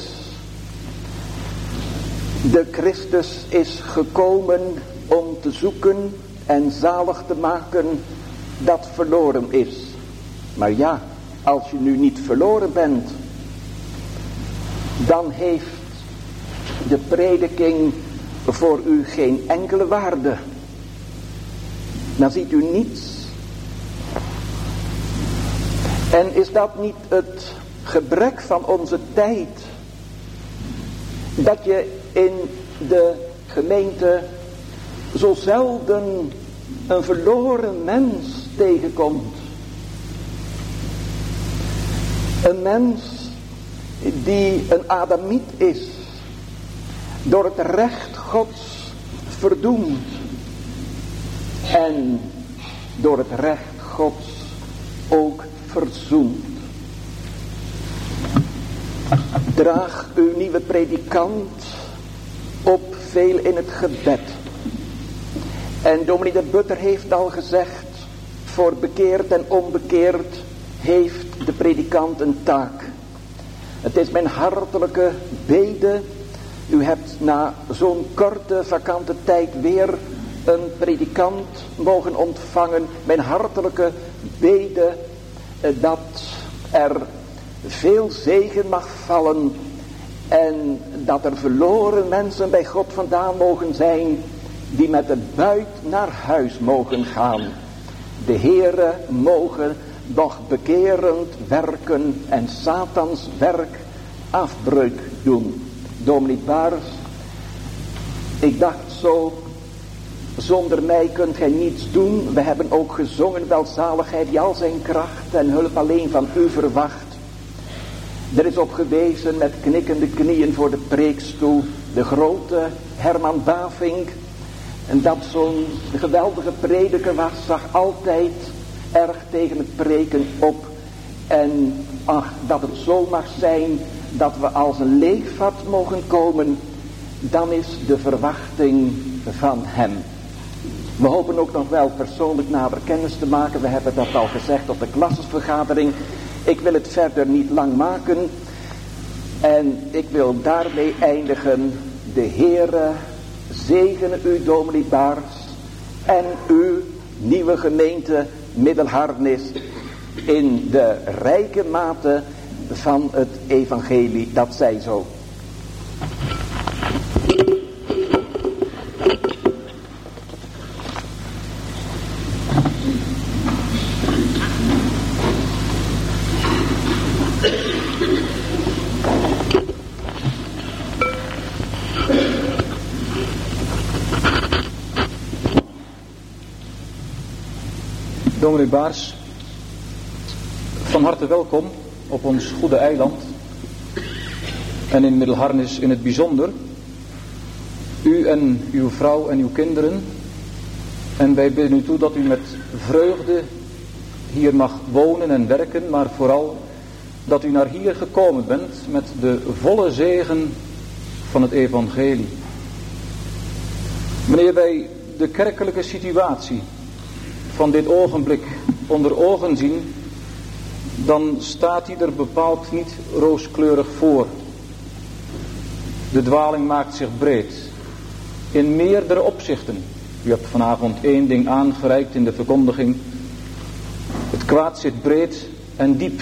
de Christus is gekomen om te zoeken en zalig te maken dat verloren is. Maar ja, als je nu niet verloren bent, dan heeft de prediking voor u geen enkele waarde. Dan ziet u niets. En is dat niet het gebrek van onze tijd, dat je in de gemeente zo zelden een verloren mens tegenkomt? Een mens die een Adamiet is, door het recht Gods verdoemd en door het recht Gods ook verzoend. Draag uw nieuwe predikant op veel in het gebed. En dominee de Butter heeft al gezegd, voor bekeerd en onbekeerd heeft de predikant een taak. Het is mijn hartelijke bede. U hebt na zo'n korte vakante tijd weer een predikant mogen ontvangen. Mijn hartelijke bede dat er veel zegen mag vallen en dat er verloren mensen bij God vandaan mogen zijn die met de buit naar huis mogen gaan. De Heere mogen nog bekerend werken en Satans werk afbreuk doen. Dominee Baars, ik dacht zo, zonder mij kunt gij niets doen. We hebben ook gezongen, welzaligheid die al zijn kracht en hulp alleen van u verwacht. Er is op gewezen met knikkende knieën voor de preekstoel de grote Herman Bavink. En dat zo'n geweldige prediker was, zag altijd erg tegen het preken op. En ach, dat het zo mag zijn dat we als een leegvat mogen komen, dan is de verwachting van hem. We hopen ook nog wel persoonlijk nader kennis te maken. We hebben dat al gezegd op de klassesvergadering. Ik wil het verder niet lang maken. En ik wil daarmee eindigen. De Heere zegene u, dominee Baars, en uw nieuwe gemeente Middelharnis in de rijke mate van het evangelie. Dat zij zo. Dominee Baars, van harte welkom op ons goede eiland en in Middelharnis in het bijzonder. U en uw vrouw en uw kinderen. En wij bidden u toe dat u met vreugde hier mag wonen en werken, maar vooral dat u naar hier gekomen bent met de volle zegen van het evangelie. Wanneer wij de kerkelijke situatie van dit ogenblik onder ogen zien, dan staat hij er bepaald niet rooskleurig voor. De dwaling maakt zich breed, in meerdere opzichten. U hebt vanavond één ding aangereikt in de verkondiging. Het kwaad zit breed en diep.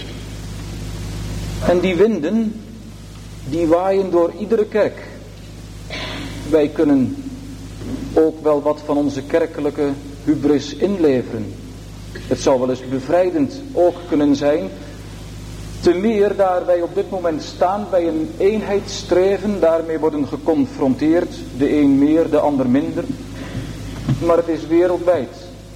En die winden, die waaien door iedere kerk. Wij kunnen ook wel wat van onze kerkelijke hubris inleveren. Het zou wel eens bevrijdend ook kunnen zijn. Te meer daar wij op dit moment staan bij een eenheidsstreven, daarmee worden geconfronteerd. De een meer, de ander minder. Maar het is wereldwijd.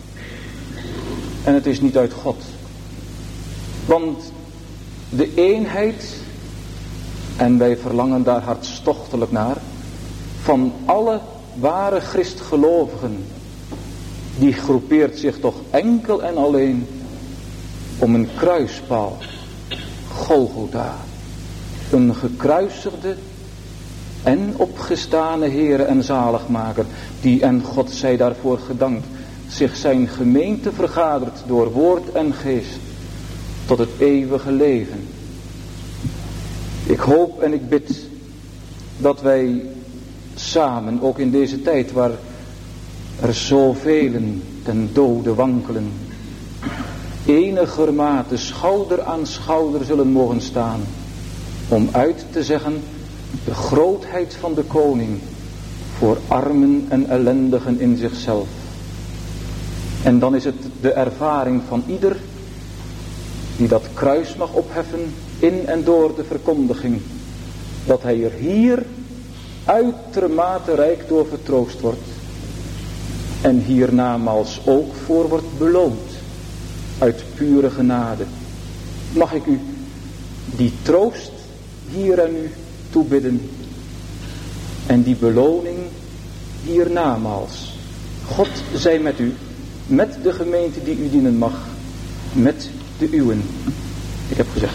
En het is niet uit God. Want de eenheid, en wij verlangen daar hartstochtelijk naar, van alle ware christgelovigen, die groepeert zich toch enkel en alleen om een kruispaal, Golgotha, een gekruisigde en opgestane Heere en zaligmaker, die, en God zij daarvoor gedankt, zich zijn gemeente vergadert door woord en geest tot het eeuwige leven. Ik hoop en ik bid dat wij samen, ook in deze tijd waar er zoveel ten dode wankelen, enigermate schouder aan schouder zullen mogen staan, om uit te zeggen de grootheid van de koning voor armen en ellendigen in zichzelf. En dan is het de ervaring van ieder die dat kruis mag opheffen in en door de verkondiging, dat hij er hier uitermate rijk door vertroost wordt en hiernamaals ook voor wordt beloond uit pure genade. Mag ik u die troost hier en nu toebidden en die beloning hiernamaals. God zij met u, met de gemeente die u dienen mag, met de uwen. Ik heb gezegd.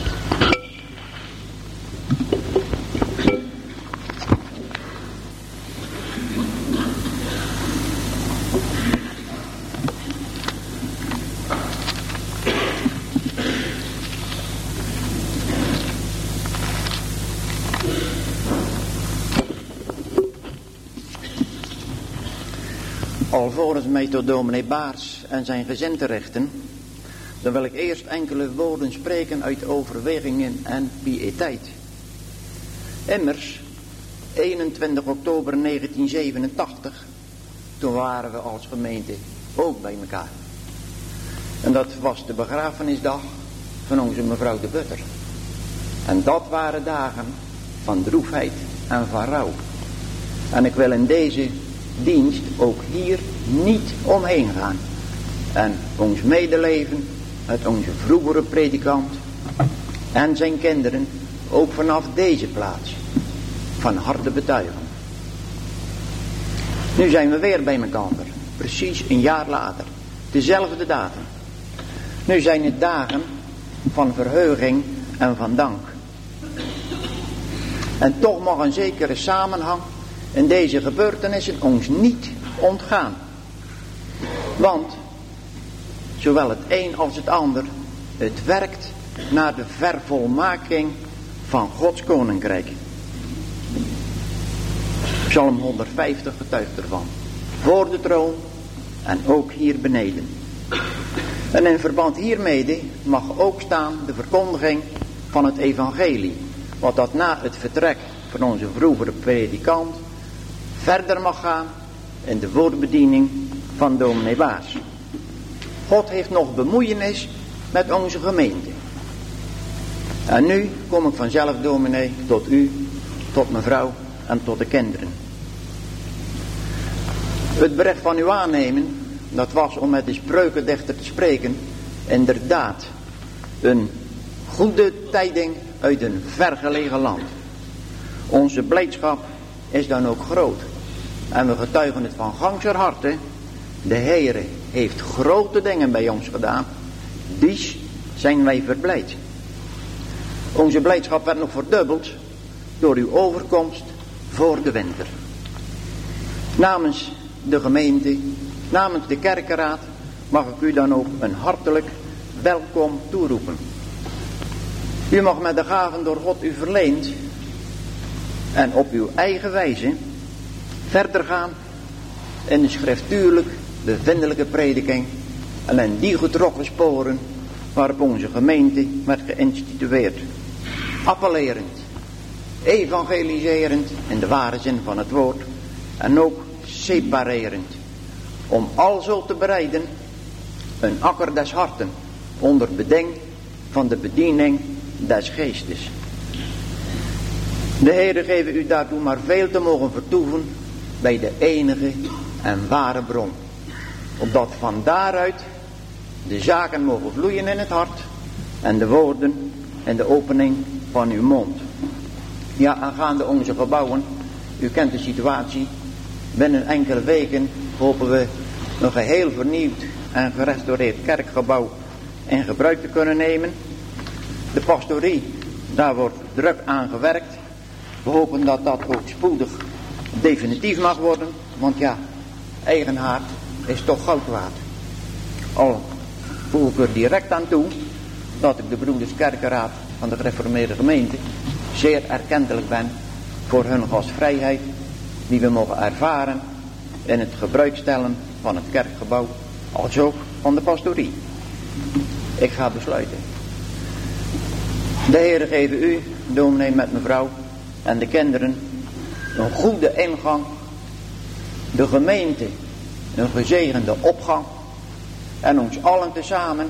Alvorens mij tot dominee Baars en zijn gezin te richten, dan wil ik eerst enkele woorden spreken uit overwegingen en piëteit. Immers, eenentwintig oktober negentien zevenentachtig, toen waren we als gemeente ook bij elkaar. En dat was de begrafenisdag van onze mevrouw de Butter. En dat waren dagen van droefheid en van rouw. En ik wil in deze dienst ook hier niet omheen gaan. En ons medeleven met onze vroegere predikant en zijn kinderen ook vanaf deze plaats van harte betuigen. Nu zijn we weer bij elkaar, precies een jaar later, dezelfde datum. Nu zijn het dagen van verheuging en van dank. En toch mag een zekere samenhang in deze gebeurtenissen ons niet ontgaan. Want zowel het een als het ander, het werkt naar de vervolmaking van Gods koninkrijk. Psalm honderdvijftig getuigt ervan. Voor de troon en ook hier beneden. En in verband hiermee mag ook staan de verkondiging van het evangelie. Wat dat na het vertrek van onze vroegere predikant verder mag gaan in de woordbediening van dominee Baars. God heeft nog bemoeienis met onze gemeente. En nu kom ik vanzelf, dominee, tot u, tot mevrouw en tot de kinderen. Het bericht van uw aannemen, dat was om met de spreukendichter te spreken, inderdaad een goede tijding uit een vergelegen land. Onze blijdschap is dan ook groot. En we getuigen het van ganser harte. De Heere heeft grote dingen bij ons gedaan. Dies zijn wij verblijd. Onze blijdschap werd nog verdubbeld door uw overkomst voor de winter. Namens de gemeente, namens de kerkenraad mag ik u dan ook een hartelijk welkom toeroepen. U mag met de gaven door God u verleend en op uw eigen wijze verder gaan in de schriftuurlijk bevindelijke prediking en in die getrokken sporen waarop onze gemeente werd geïnstitueerd. Appellerend, evangeliserend in de ware zin van het woord en ook separerend, om alzo te bereiden een akker des harten onder beding van de bediening des geestes. De Heere geven u daartoe maar veel te mogen vertoeven bij de enige en ware bron, opdat van daaruit de zaken mogen vloeien in het hart en de woorden en de opening van uw mond. Ja, aangaande onze gebouwen, u kent de situatie, binnen enkele weken hopen we een geheel vernieuwd en gerestaureerd kerkgebouw in gebruik te kunnen nemen. De pastorie, daar wordt druk aan gewerkt. We hopen dat dat ook spoedig definitief mag worden, want ja, eigen haard is toch goud waard. Al voeg ik er direct aan toe dat ik de broeders kerkenraad van de gereformeerde gemeente zeer erkentelijk ben voor hun gastvrijheid die we mogen ervaren in het gebruikstellen van het kerkgebouw als ook van de pastorie. Ik ga besluiten. De Heere geven u, dominee met mevrouw en de kinderen, een goede ingang, de gemeente een gezegende opgang en ons allen tezamen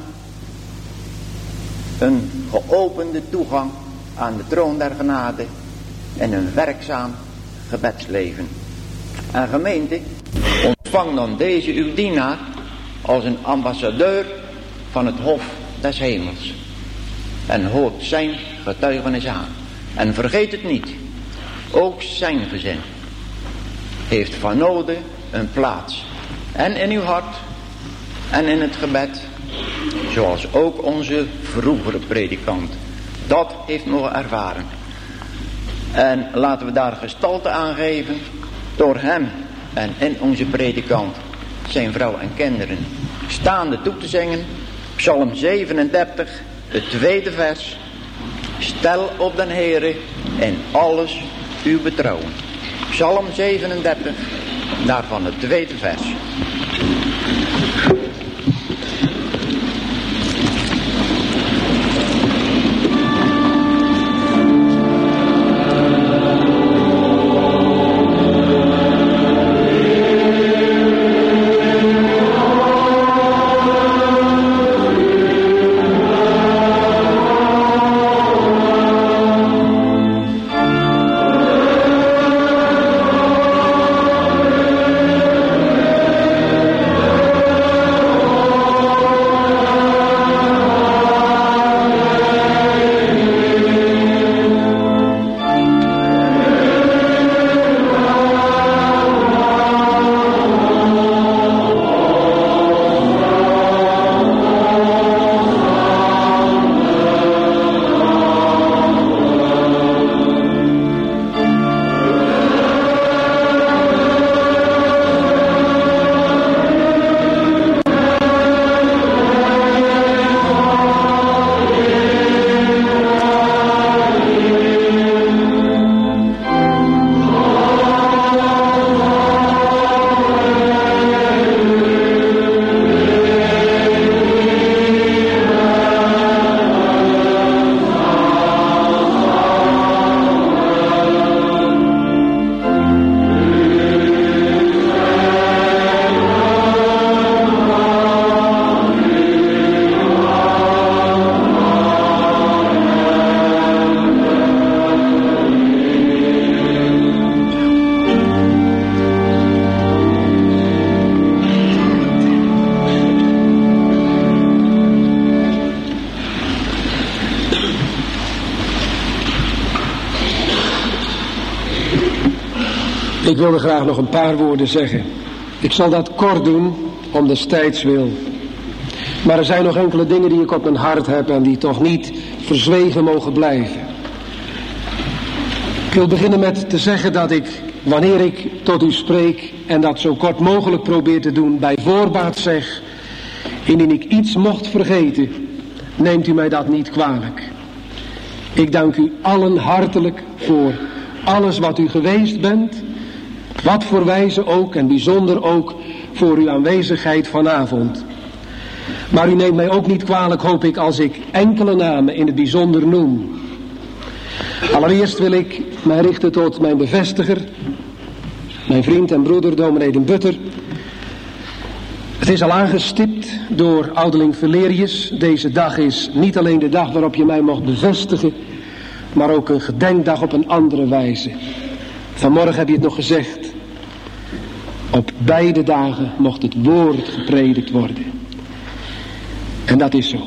een geopende toegang aan de troon der genade en een werkzaam gebedsleven. En gemeente, ontvang dan deze uw dienaar als een ambassadeur van het hof des hemels en hoort zijn getuigenis aan. En vergeet het niet, ook zijn gezin heeft van noden een plaats en in uw hart en in het gebed, zoals ook onze vroegere predikant dat heeft mogen ervaren. En laten we daar gestalte aan geven door hem en in onze predikant, zijn vrouw en kinderen, staande toe te zingen, Psalm zevenendertig, het tweede vers. Stel op den Heere in alles uw betrouwen. Psalm zevenendertig, daarvan het tweede vers. Ik wilde graag nog een paar woorden zeggen. Ik zal dat kort doen, om des tijds wil. Maar er zijn nog enkele dingen die ik op mijn hart heb en die toch niet verzwegen mogen blijven. Ik wil beginnen met te zeggen dat ik, wanneer ik tot u spreek en dat zo kort mogelijk probeer te doen, bij voorbaat zeg, indien ik iets mocht vergeten, neemt u mij dat niet kwalijk. Ik dank u allen hartelijk voor alles wat u geweest bent, wat voor wijze ook en bijzonder ook voor uw aanwezigheid vanavond. Maar u neemt mij ook niet kwalijk, hoop ik, als ik enkele namen in het bijzonder noem. Allereerst wil ik mij richten tot mijn bevestiger, mijn vriend en broeder dominee den Butter. Het is al aangestipt door ouderling Valerius. Deze dag is niet alleen de dag waarop je mij mocht bevestigen, maar ook een gedenkdag op een andere wijze. Vanmorgen heb je het nog gezegd. Op beide dagen mocht het woord gepredikt worden. En dat is zo.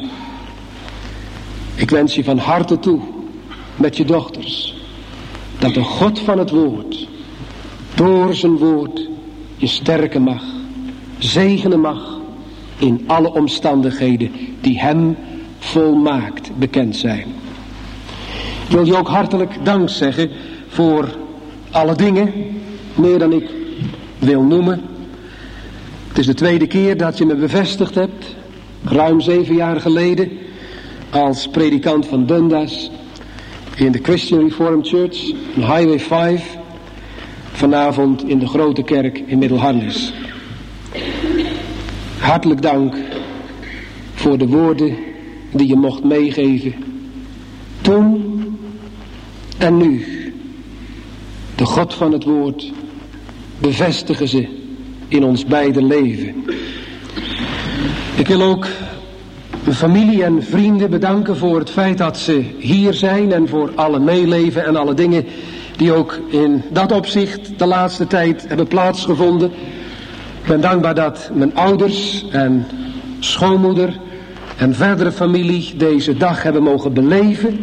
Ik wens je van harte toe, met je dochters, dat de God van het woord, door zijn woord, je sterken mag, zegenen mag, in alle omstandigheden die hem volmaakt bekend zijn. Ik wil je ook hartelijk dank zeggen voor alle dingen, meer dan ik wil noemen. Het is de tweede keer dat je me bevestigd hebt, ruim zeven jaar geleden, als predikant van Dundas in de Christian Reformed Church, in Highway vijf, vanavond in de grote kerk in Middelharnis. Hartelijk dank voor de woorden die je mocht meegeven, toen en nu. De God van het woord, bevestigen ze in ons beide leven. Ik wil ook mijn familie en vrienden bedanken voor het feit dat ze hier zijn en voor alle meeleven en alle dingen die ook in dat opzicht de laatste tijd hebben plaatsgevonden. Ik ben dankbaar dat mijn ouders en schoonmoeder en verdere familie deze dag hebben mogen beleven.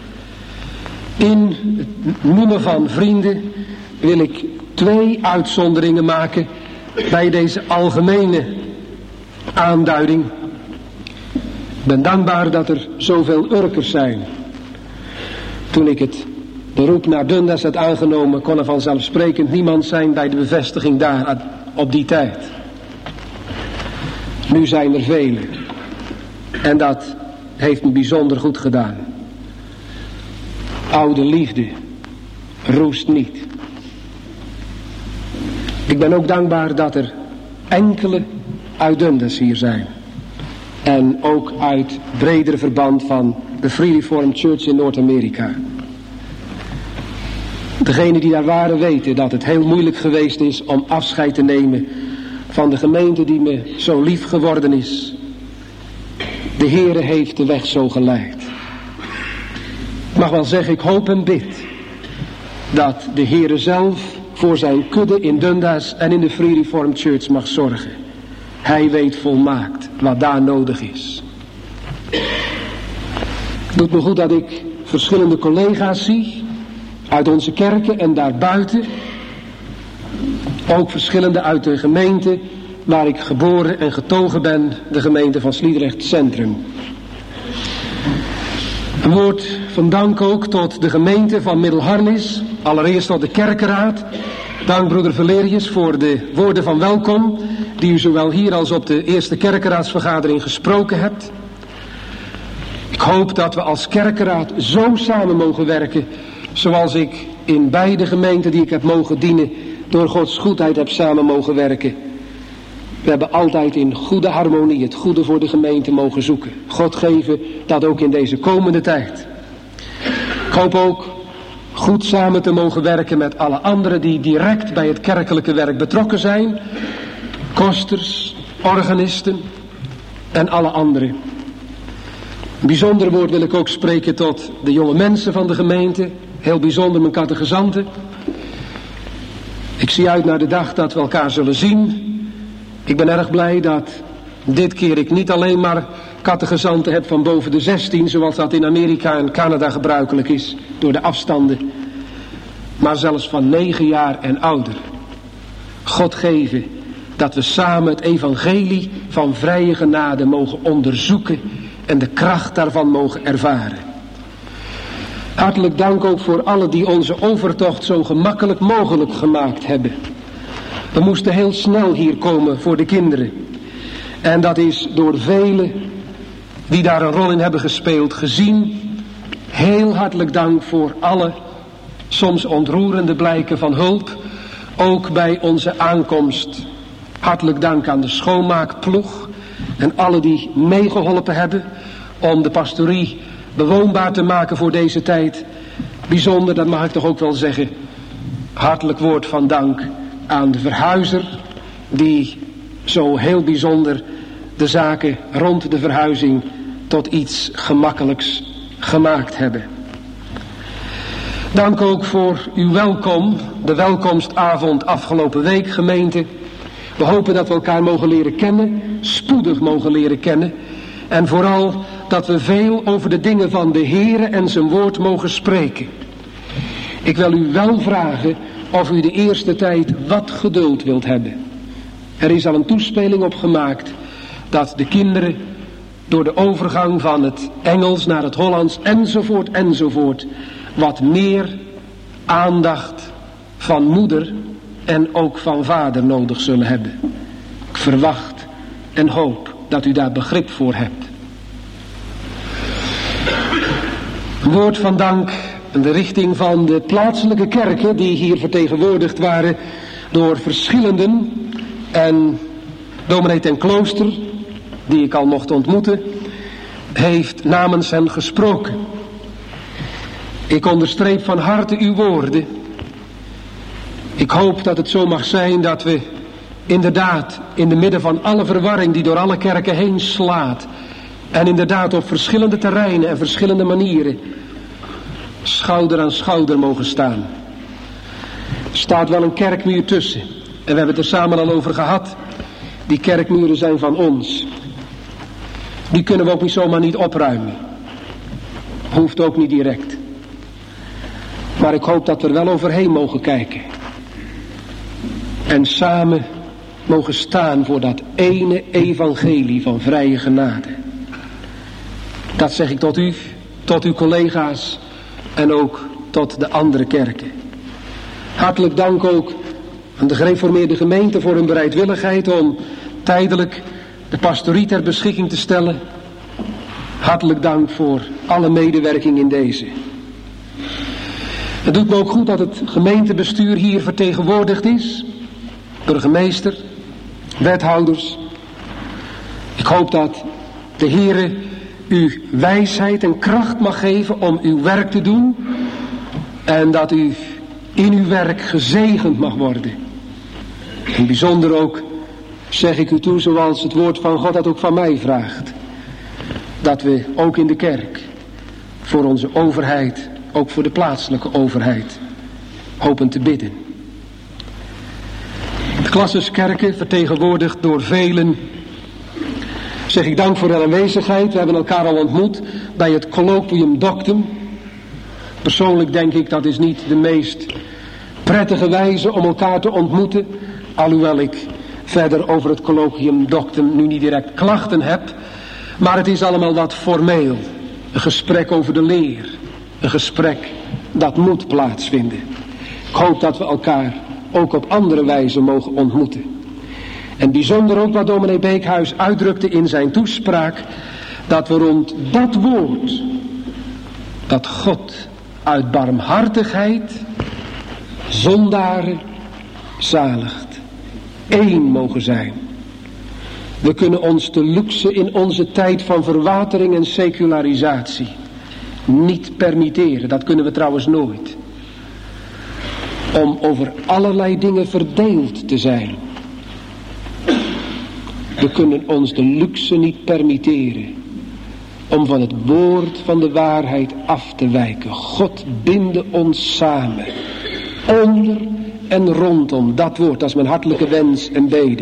In het noemen van vrienden wil ik twee uitzonderingen maken bij deze algemene aanduiding. Ik ben dankbaar dat er zoveel Urkers zijn. Toen ik het beroep naar Dundas had aangenomen, kon er vanzelfsprekend niemand zijn bij de bevestiging daar op die tijd. Nu zijn er velen. En dat heeft me bijzonder goed gedaan. Oude liefde roest niet. Ik ben ook dankbaar dat er enkele uit Dundas hier zijn. En ook uit breder verband van de Free Reformed Church in Noord-Amerika. Degenen die daar waren weten dat het heel moeilijk geweest is om afscheid te nemen van de gemeente die me zo lief geworden is. De Heere heeft de weg zo geleid. Ik mag wel zeggen, ik hoop en bid dat de Heere zelf voor zijn kudde in Dundas en in de Free Reformed Church mag zorgen. Hij weet volmaakt wat daar nodig is. Het doet me goed dat ik verschillende collega's zie uit onze kerken en daarbuiten. Ook verschillende uit de gemeente waar ik geboren en getogen ben, de gemeente van Sliedrecht Centrum. Een woord van dank ook tot de gemeente van Middelharnis, allereerst tot de kerkenraad. Dank broeder Valerius voor de woorden van welkom die u zowel hier als op de eerste kerkenraadsvergadering gesproken hebt. Ik hoop dat we als kerkenraad zo samen mogen werken zoals ik in beide gemeenten die ik heb mogen dienen door Gods goedheid heb samen mogen werken. We hebben altijd in goede harmonie het goede voor de gemeente mogen zoeken. God geven dat ook in deze komende tijd. Ik hoop ook goed samen te mogen werken met alle anderen die direct bij het kerkelijke werk betrokken zijn. Kosters, organisten en alle anderen. Een bijzonder woord wil ik ook spreken tot de jonge mensen van de gemeente. Heel bijzonder mijn catechizanten. Ik zie uit naar de dag dat we elkaar zullen zien. Ik ben erg blij dat dit keer ik niet alleen maar catechizanten heb van boven de zestien, zoals dat in Amerika en Canada gebruikelijk is, door de afstanden. maar zelfs van negen jaar en ouder. God geven dat we samen het evangelie van vrije genade mogen onderzoeken en de kracht daarvan mogen ervaren. Hartelijk dank ook voor allen die onze overtocht zo gemakkelijk mogelijk gemaakt hebben. We moesten heel snel hier komen voor de kinderen. En dat is door velen die daar een rol in hebben gespeeld gezien. Heel hartelijk dank voor alle soms ontroerende blijken van hulp. Ook bij onze aankomst. Hartelijk dank aan de schoonmaakploeg en alle die meegeholpen hebben om de pastorie bewoonbaar te maken voor deze tijd. Bijzonder, dat mag ik toch ook wel zeggen, hartelijk woord van dank aan de verhuizer die zo heel bijzonder de zaken rond de verhuizing tot iets gemakkelijks gemaakt hebben. Dank ook voor uw welkom, de welkomstavond afgelopen week, gemeente. We hopen dat we elkaar mogen leren kennen, spoedig mogen leren kennen. En vooral dat we veel over de dingen van de Heere en zijn woord mogen spreken. Ik wil u wel vragen of u de eerste tijd wat geduld wilt hebben. Er is al een toespeling op gemaakt dat de kinderen door de overgang van het Engels naar het Hollands enzovoort enzovoort wat meer aandacht van moeder en ook van vader nodig zullen hebben. Ik verwacht en hoop dat u daar begrip voor hebt. Een woord van dank in de richting van de plaatselijke kerken die hier vertegenwoordigd waren door verschillenden. En dominee ten Klooster, die ik al mocht ontmoeten, heeft namens hen gesproken. Ik onderstreep van harte uw woorden. Ik hoop dat het zo mag zijn dat we inderdaad in de midden van alle verwarring die door alle kerken heen slaat, en inderdaad op verschillende terreinen en verschillende manieren schouder aan schouder mogen staan. Er staat wel een kerkmuur tussen. En we hebben het er samen al over gehad. Die kerkmuren zijn van ons. Die kunnen we ook niet zomaar niet opruimen. Hoeft ook niet direct. Maar ik hoop dat we er wel overheen mogen kijken. En samen mogen staan voor dat ene evangelie van vrije genade. Dat zeg ik tot u, tot uw collega's en ook tot de andere kerken. Hartelijk dank ook aan de gereformeerde gemeente voor hun bereidwilligheid om tijdelijk de pastorie ter beschikking te stellen. Hartelijk dank voor alle medewerking in deze. Het doet me ook goed dat het gemeentebestuur hier vertegenwoordigd is. Burgemeester, wethouders. Ik hoop dat de Heere u wijsheid en kracht mag geven om uw werk te doen. En dat u in uw werk gezegend mag worden. En bijzonder ook zeg ik u toe zoals het woord van God dat ook van mij vraagt. Dat we ook in de kerk voor onze overheid, ook voor de plaatselijke overheid, hopen te bidden. De Klasserskerken, vertegenwoordigd door velen, zeg ik dank voor de aanwezigheid. We hebben elkaar al ontmoet bij het colloquium doctum. Persoonlijk denk ik dat is niet de meest prettige wijze om elkaar te ontmoeten. Alhoewel ik verder over het colloquium doctum nu niet direct klachten heb. Maar het is allemaal wat formeel. Een gesprek over de leer. Een gesprek dat moet plaatsvinden. Ik hoop dat we elkaar ook op andere wijze mogen ontmoeten. En bijzonder ook wat dominee Beekhuis uitdrukte in zijn toespraak. Dat we rond dat woord. Dat God uit barmhartigheid zondaren zaligt. Eén mogen zijn. We kunnen ons de luxe in onze tijd van verwatering en secularisatie niet permitteren. Dat kunnen we trouwens nooit. Om over allerlei dingen verdeeld te zijn. We kunnen ons de luxe niet permitteren om van het woord van de waarheid af te wijken. God binde ons samen. Onder en rondom dat woord. Dat is mijn hartelijke wens en bede.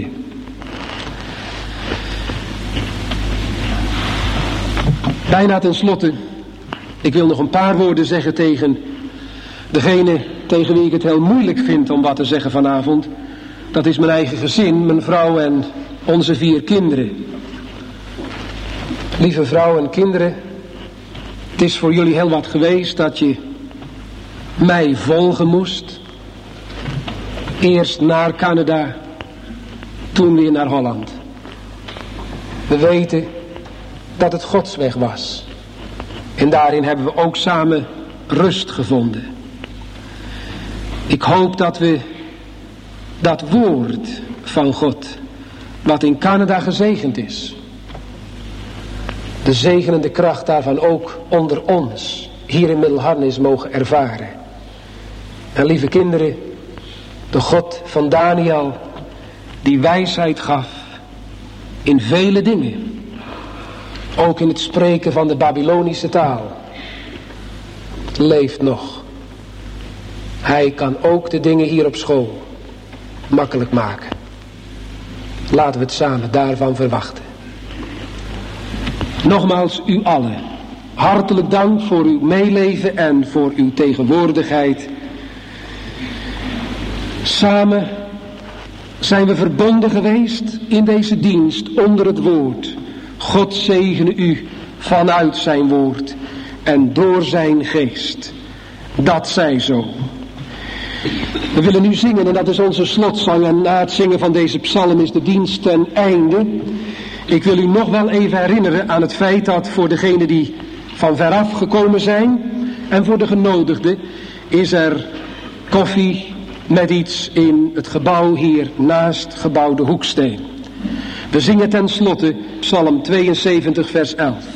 Bijna ten slotte. Ik wil nog een paar woorden zeggen tegen degene tegen wie ik het heel moeilijk vind om wat te zeggen vanavond, dat is mijn eigen gezin, mijn vrouw en onze vier kinderen. Lieve vrouw en kinderen, het is voor jullie heel wat geweest dat je mij volgen moest. Eerst naar Canada, toen weer naar Holland. We weten dat het Gods weg was. En daarin hebben we ook samen rust gevonden. Ik hoop dat we dat woord van God, wat in Canada gezegend is, de zegenende kracht daarvan ook onder ons, hier in Middelharnis, mogen ervaren. En lieve kinderen, de God van Daniel, die wijsheid gaf in vele dingen, ook in het spreken van de Babylonische taal, leeft nog. Hij kan ook de dingen hier op school makkelijk maken. Laten we het samen daarvan verwachten. Nogmaals u allen, hartelijk dank voor uw meeleven en voor uw tegenwoordigheid. Samen zijn we verbonden geweest in deze dienst onder het woord. God zegene u vanuit zijn woord en door zijn geest. Dat zij zo. We willen nu zingen en dat is onze slotzang, en na het zingen van deze psalm is de dienst ten einde. Ik wil u nog wel even herinneren aan het feit dat voor degenen die van veraf gekomen zijn en voor de genodigden is er koffie met iets in het gebouw hier naast gebouw de Hoeksteen. We zingen ten slotte psalm tweeënzeventig vers elf.